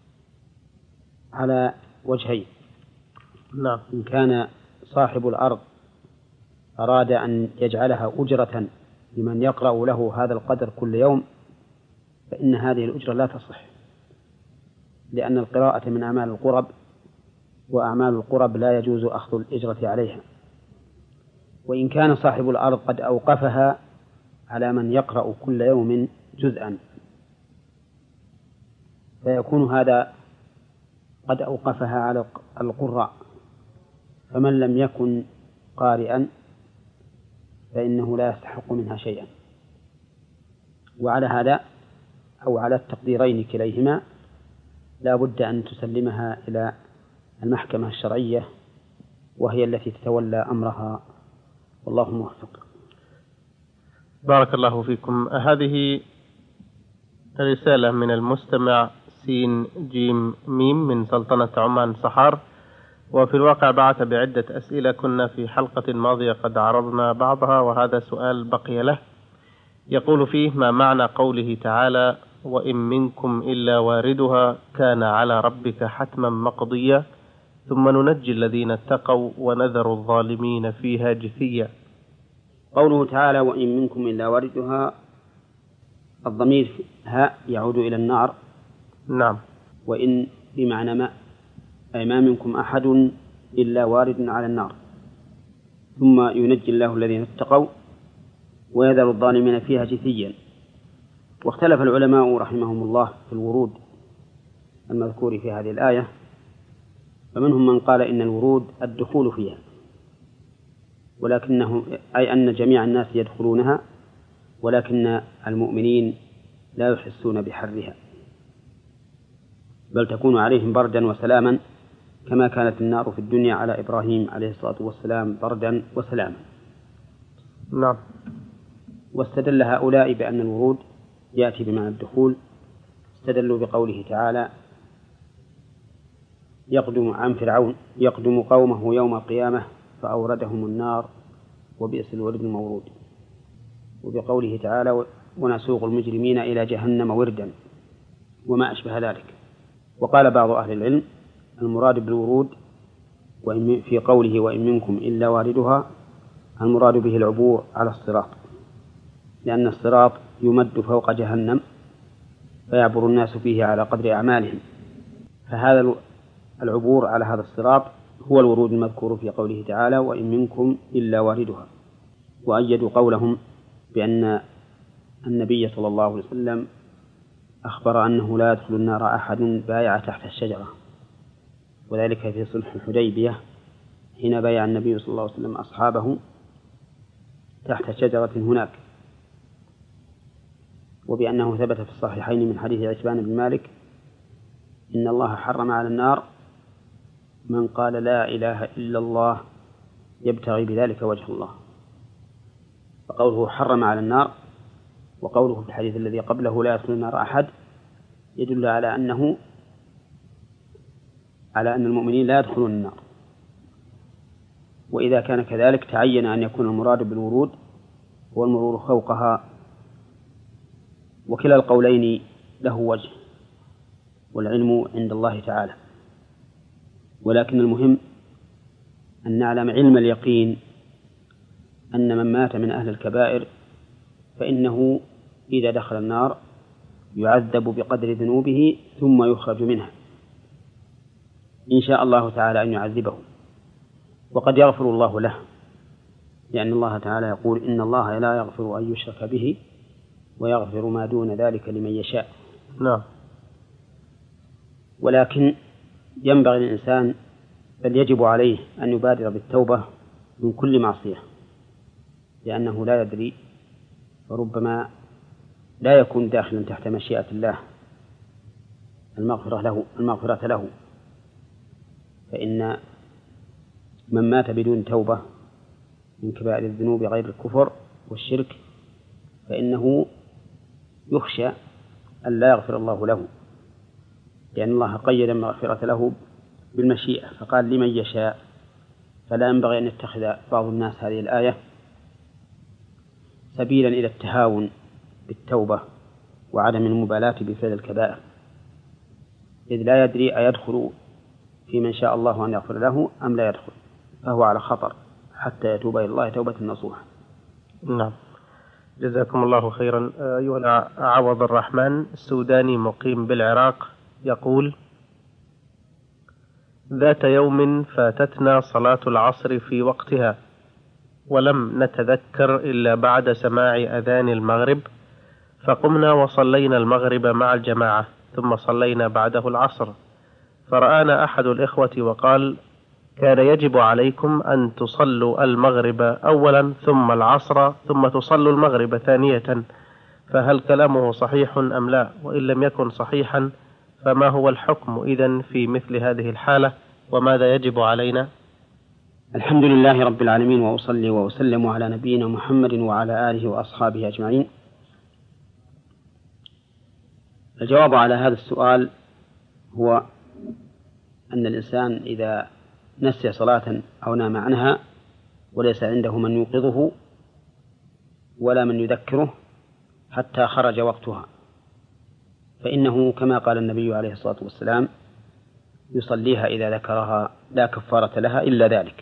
على وجهين. نعم. إن كان صاحب الأرض أراد أن يجعلها أجرة لمن يقرأ له هذا القدر كل يوم فإن هذه الأجرة لا تصح، لأن القراءة من أعمال القرب، وأعمال القرب لا يجوز أخذ الإجرة عليها. وإن كان صاحب الأرض قد أوقفها على من يقرأ كل يوم جزءا فيكون هذا قد أوقفها على القراء، فمن لم يكن قارئا فإنه لا يستحق منها شيئا. وعلى هذا أو على التقديرين كليهما لا بد أن تسلمها إلى المحكمة الشرعية وهي التي تتولى أمرها، والله موفق. بارك الله فيكم. هذه رسالة من المستمع سين جيم ميم من سلطنة عمان صحار، وفي الواقع بعث بعدة أسئلة كنا في حلقة ماضية قد عرضنا بعضها، وهذا سؤال بقي له. يقول فيه: ما معنى قوله تعالى: وإن منكم إلا واردها كان على ربك حتما مقضيا ثم ننجي الذين اتقوا ونذر الظالمين فيها جثيا؟ قوله تعالى: وإن منكم إلا واردها، الضمير ها يعود إلى النار. نعم. وإن بمعنى ما، أي ما منكم أحد إلا وارد على النار، ثم ينجي الله الذين اتقوا ويذر الظالمين فيها جثيا. واختلف العلماء رحمهم الله في الورود المذكور في هذه الآية، فمنهم من قال إن الورود الدخول فيها، ولكنه أي أن جميع الناس يدخلونها، ولكن المؤمنين لا يحسون بحرها، بل تكون عليهم بردا وسلاما كما كانت النار في الدنيا على إبراهيم عليه الصلاة والسلام بردا وسلاما. نعم. واستدل هؤلاء بأن الورود يأتي بمعنى الدخول، استدلوا بقوله تعالى: يقدم عن فرعون يقدم قومه يوم القيامة فأوردهم النار وبئس الورد المورود، وبقوله تعالى: ونسوق المجرمين إلى جهنم وردا، وما أشبه ذلك. وقال بعض أهل العلم: المراد بالورود في قوله وإن منكم إلا واردها المراد به العبور على الصراط، لأن الصراط يمد فوق جهنم فيعبر الناس فيه على قدر أعمالهم، فهذا العبور على هذا الصراط هو الورود المذكور في قوله تعالى وإن منكم إلا واردها. وأيدوا قولهم بأن النبي صلى الله عليه وسلم أخبر أنه لا يدخل النار أحد بايع تحت الشجرة، وذلك في صلح الحديبية حين بايع النبي صلى الله عليه وسلم أصحابه تحت شجرة هناك، وبأنه ثبت في الصحيحين من حديث عتبان بن مالك إن الله حرم على النار من قال لا إله إلا الله يبتغي بذلك وجه الله. فقوله حرم على النار وقوله في الحديث الذي قبله لا يدخل النار أحد يدل على أن المؤمنين لا يدخلون النار. وإذا كان كذلك تعين أن يكون المراد بالورود هو المرور فوقها، وكلا القولين له وجه والعلم عند الله تعالى، ولكن المهم أن نعلم علم اليقين أن من مات من أهل الكبائر فإنه إذا دخل النار يعذب بقدر ذنوبه ثم يخرج منها إن شاء الله تعالى أن يعذبه، وقد يغفر الله له، لأن الله تعالى يقول إن الله لا يغفر أن يشرك به ويغفر ما دون ذلك لمن يشاء. نعم. ولكن ينبغي للإنسان بل يجب عليه أن يبادر بالتوبة من كل معصية، لأنه لا يدري وربما لا يكون داخلا تحت مشيئة الله المغفرة له، فإن من مات بدون توبة من كبائر الذنوب غير الكفر والشرك فإنه يخشى أن لا يغفر الله له، لأن الله قيد المغفرة له بالمشيئة فقال لمن يشاء، فلا ينبغي أن يتخذ بعض الناس هذه الآية سبيلا إلى التهاون بالتوبة وعدم المبالاة بفعل الكبائر، إذ لا يدري أيدخل في من شاء الله أن يغفر له أم لا يدخل، فهو على خطر حتى يتوب إلى الله توبة نصوحة. نعم، جزاكم الله خيرا. أيها عوض الرحمن السوداني مقيم بالعراق يقول: ذات يوم فاتتنا صلاة العصر في وقتها ولم نتذكر إلا بعد سماع أذان المغرب، فقمنا وصلينا المغرب مع الجماعة ثم صلينا بعده العصر، فرآنا أحد الإخوة وقال: كان يجب عليكم أن تصلوا المغرب أولا ثم العصر ثم تصلوا المغرب ثانية، فهل كلامه صحيح أم لا؟ وإن لم يكن صحيحا فما هو الحكم إذن في مثل هذه الحالة وماذا يجب علينا؟ الحمد لله رب العالمين، وأصلي وأسلم على نبينا محمد وعلى آله وأصحابه أجمعين. الجواب على هذا السؤال هو أن الإنسان إذا نسي صلاة أو نام عنها وليس عنده من يوقظه ولا من يذكره حتى خرج وقتها، فإنه كما قال النبي عليه الصلاة والسلام يصليها إذا ذكرها لا كفارة لها إلا ذلك.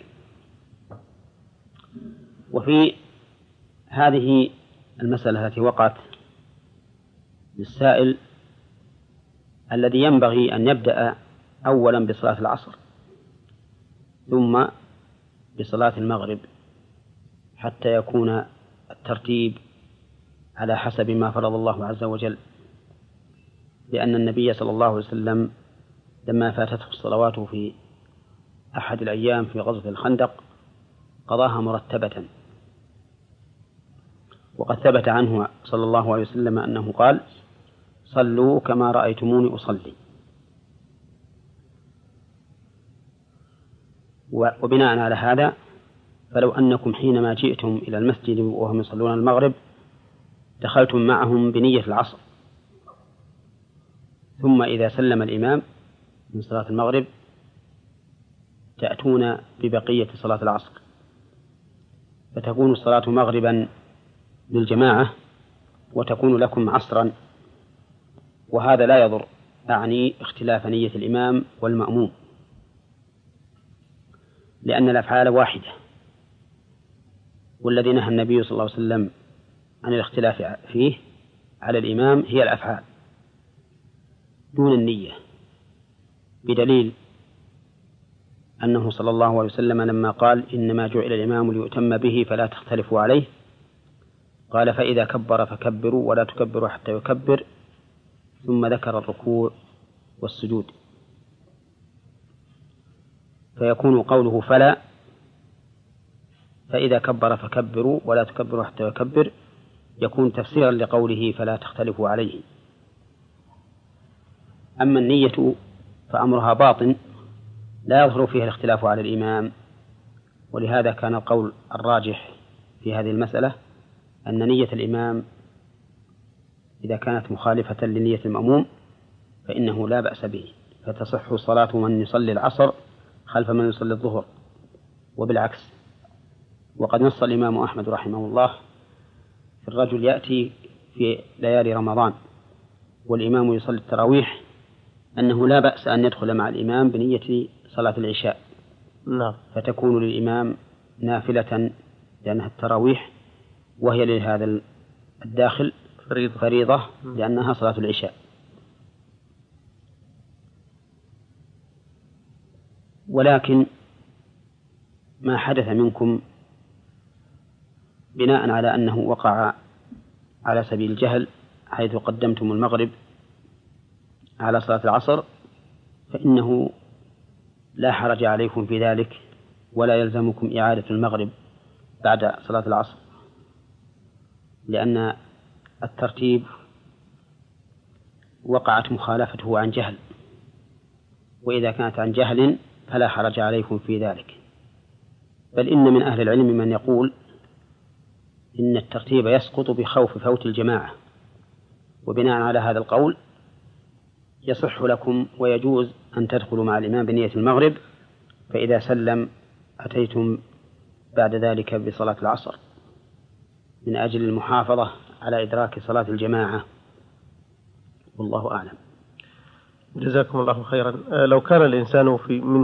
وفي هذه المسألة التي وقعت للسائل الذي ينبغي أن يبدأ أولا بصلاة العصر ثم بصلاة المغرب حتى يكون الترتيب على حسب ما فرض الله عز وجل، لأن النبي صلى الله عليه وسلم لما فاتته الصلوات في أحد الأيام في غزوة الخندق قضاها مرتبة، وقد ثبت عنه صلى الله عليه وسلم أنه قال: صلوا كما رأيتموني أصلي. وبناء على هذا فلو أنكم حينما جئتم إلى المسجد وهم يصلون المغرب دخلتم معهم بنية العصر، ثم إذا سلم الإمام من صلاة المغرب تأتون ببقية صلاة العصر، فتكون الصلاة مغربا للجماعة وتكون لكم عصرا، وهذا لا يضر، أعني اختلاف نية الإمام والمأموم. لأن الأفعال واحدة، والذي نهى النبي صلى الله عليه وسلم عن الاختلاف فيه على الإمام هي الأفعال دون النية، بدليل أنه صلى الله عليه وسلم لما قال إنما جعل الإمام ليؤتم به فلا تختلفوا عليه، قال فإذا كبر فكبروا ولا تكبروا حتى يكبر، ثم ذكر الركوع والسجود، فيكون قوله فإذا كبر فكبروا ولا تكبروا حتى يكبر يكون تفسيرا لقوله فلا تختلفوا عليه. أما النية فأمرها باطن لا يظهر فيها الاختلاف على الإمام، ولهذا كان القول الراجح في هذه المسألة أن نية الإمام إذا كانت مخالفة لنية المأموم فإنه لا بأس به، فتصح صلاة من يصلي العصر خلف من يصلي الظهر، وبالعكس. وقد نص الإمام أحمد رحمه الله في الرجل يأتي في ليالي رمضان والإمام يصلي التراويح أنه لا بأس أن يدخل مع الإمام بنية صلاة العشاء، فتكون للإمام نافلة لأنها التراويح، وهي لهذا الداخل فريضة لأنها صلاة العشاء. ولكن ما حدث منكم بناء على أنه وقع على سبيل الجهل حيث قدمتم المغرب على صلاة العصر فإنه لا حرج عليكم في ذلك، ولا يلزمكم إعادة المغرب بعد صلاة العصر، لأن الترتيب وقعت مخالفته عن جهل، وإذا كانت عن جهل فلا حرج عليكم في ذلك. بل إن من أهل العلم من يقول إن الترتيب يسقط بخوف فوت الجماعة، وبناء على هذا القول يصح لكم ويجوز أن تدخلوا مع الإمام بنية المغرب، فإذا سلم أتيتم بعد ذلك بصلاة العصر من أجل المحافظة على إدراك صلاة الجماعة، والله أعلم. جزاكم الله خيرا. لو كان الإنسان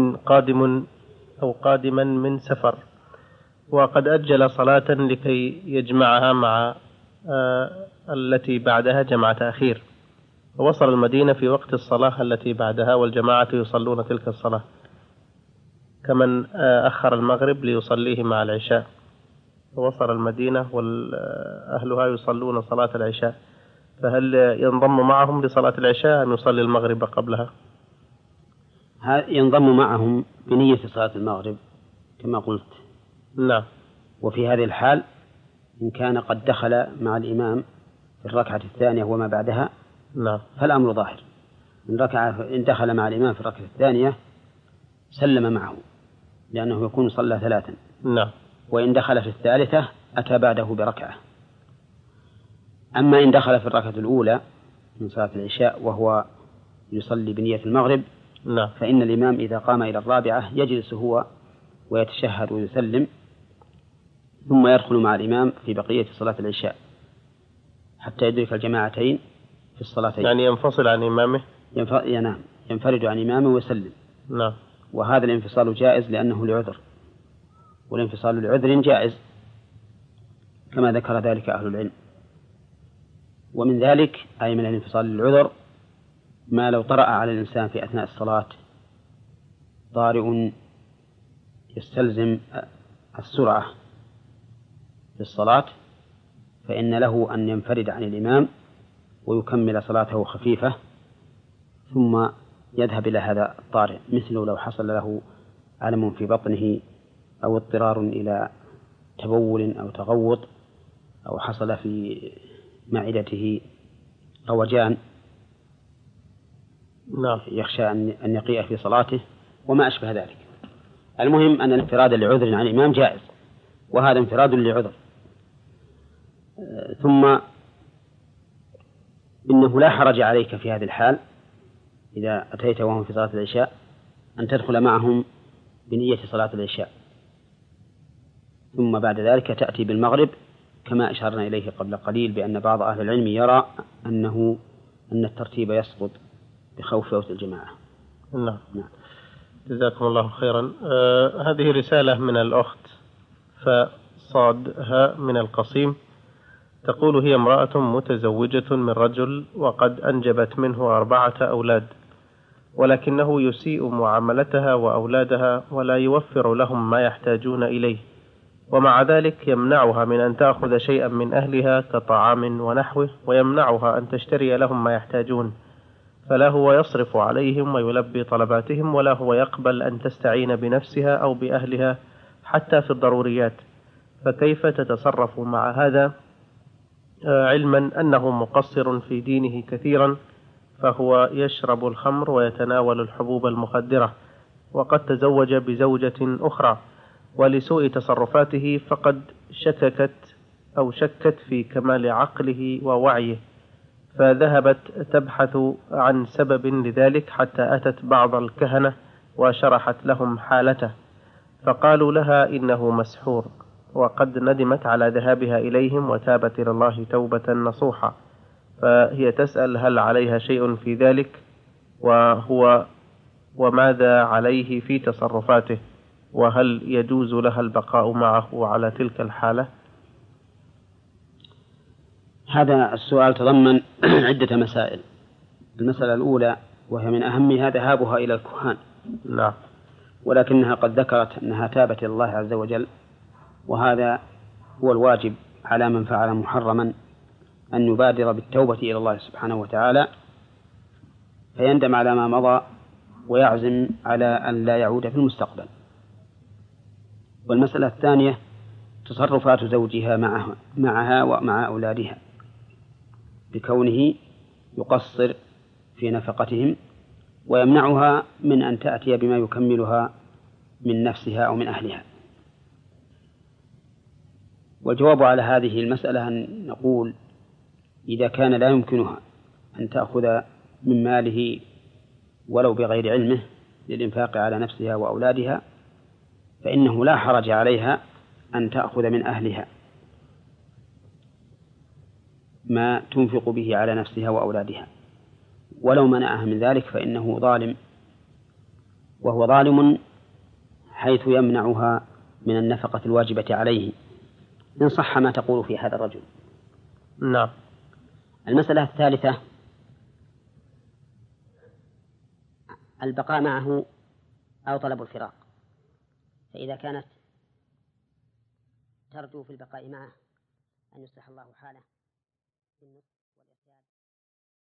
قادما من سفر وقد أجل صلاة لكي يجمعها مع التي بعدها جمع تأخير، ووصل المدينة في وقت الصلاة التي بعدها والجماعة يصلون تلك الصلاة كمن أخر المغرب ليصليه مع العشاء، ووصل المدينة وأهلها يصلون صلاة العشاء، فهل ينضم معهم لصلاة العشاء أم يصلي المغرب قبلها؟ ينضم معهم بنية صلاة المغرب كما قلت. نعم. وفي هذه الحال إن كان قد دخل مع الإمام في الركعة الثانية وما بعدها نعم فالأمر ظاهر. إن دخل مع الإمام في الركعة الثانية سلم معه لأنه يكون صلى 3. نعم. وإن دخل في الثالثة أتى بعده بركعة. أما إن دخل في الركعة الأولى من صلاة العشاء وهو يصلي بنية المغرب نعم. فإن الإمام إذا قام إلى الرابعة يجلس هو ويتشهد ويسلم، ثم يدخل مع الإمام في بقية صلاة العشاء حتى يدرك الجماعتين في الصلاتين. يعني ينفصل عن إمامه؟ نعم، ينفرد عن إمامه ويسلم. نعم. وهذا الانفصال جائز لأنه لعذر، والانفصال لعذر جائز كما ذكر ذلك أهل العلم. ومن ذلك أي من الانفصال للعذر ما لو طرأ على الإنسان في أثناء الصلاة طارئ يستلزم السرعة في الصلاة، فإن له أن ينفرد عن الإمام ويكمل صلاته خفيفة ثم يذهب إلى هذا الطارئ، مثل لو حصل له ألم في بطنه أو اضطرار إلى تبول أو تغوط أو حصل في معدته روجان يخشى أن يقيء في صلاته وما أشبه ذلك. المهم أن الانفراد لعذر عن الإمام جائز، وهذا انفراد لعذر. ثم إنه لا حرج عليك في هذه الحال إذا أتيت وهم في صلاة العشاء أن تدخل معهم بنية صلاة العشاء، ثم بعد ذلك تأتي بالمغرب كما أشرنا إليه قبل قليل بأن بعض أهل العلم يرى أن الترتيب يسقط بخوف فوت الجماعة. نعم. جزاكم الله خيرا. هذه رسالة من الأخت فصادها من القصيم، تقول: هي امرأة متزوجة من رجل وقد أنجبت منه 4 أولاد، ولكنه يسيء معاملتها وأولادها ولا يوفر لهم ما يحتاجون إليه، ومع ذلك يمنعها من أن تأخذ شيئا من أهلها كطعام ونحوه، ويمنعها أن تشتري لهم ما يحتاجون، فلا هو يصرف عليهم ويلبي طلباتهم، ولا هو يقبل أن تستعين بنفسها أو بأهلها حتى في الضروريات، فكيف تتصرف مع هذا، علما أنه مقصر في دينه كثيرا، فهو يشرب الخمر ويتناول الحبوب المخدرة، وقد تزوج بزوجة أخرى، ولسوء تصرفاته فقد شكت في كمال عقله ووعيه، فذهبت تبحث عن سبب لذلك حتى أتت بعض الكهنة وشرحت لهم حالته، فقالوا لها إنه مسحور، وقد ندمت على ذهابها إليهم وتابت إلى الله توبة نصوحا، فهي تسأل هل عليها شيء في ذلك، وماذا عليه في تصرفاته، وهل يجوز لها البقاء معه على تلك الحالة؟ هذا السؤال تضمن عدة مسائل. المسألة الأولى وهي من أهمها ذهابها إلى الكهان، لا. ولكنها قد ذكرت أنها تابت إلى الله عز وجل، وهذا هو الواجب على من فعل محرما، أن يبادر بالتوبة إلى الله سبحانه وتعالى، فيندم على ما مضى ويعزم على أن لا يعود في المستقبل. والمسألة الثانية تصرفات زوجها معها ومع أولادها، بكونه يقصر في نفقتهم ويمنعها من أن تأتي بما يكملها من نفسها أو من أهلها. والجواب على هذه المسألة أن نقول: إذا كان لا يمكنها أن تأخذ من ماله ولو بغير علمه للإنفاق على نفسها وأولادها، فإنه لا حرج عليها أن تأخذ من أهلها ما تنفق به على نفسها وأولادها، ولو منعها من ذلك فإنه ظالم، وهو ظالم حيث يمنعها من النفقة الواجبة عليه، إن صح ما تقول في هذا الرجل. نعم. المسألة الثالثة البقاء معه أو طلب الفراق، فإذا كانت ترجو في البقاء معه أن يصلح الله حاله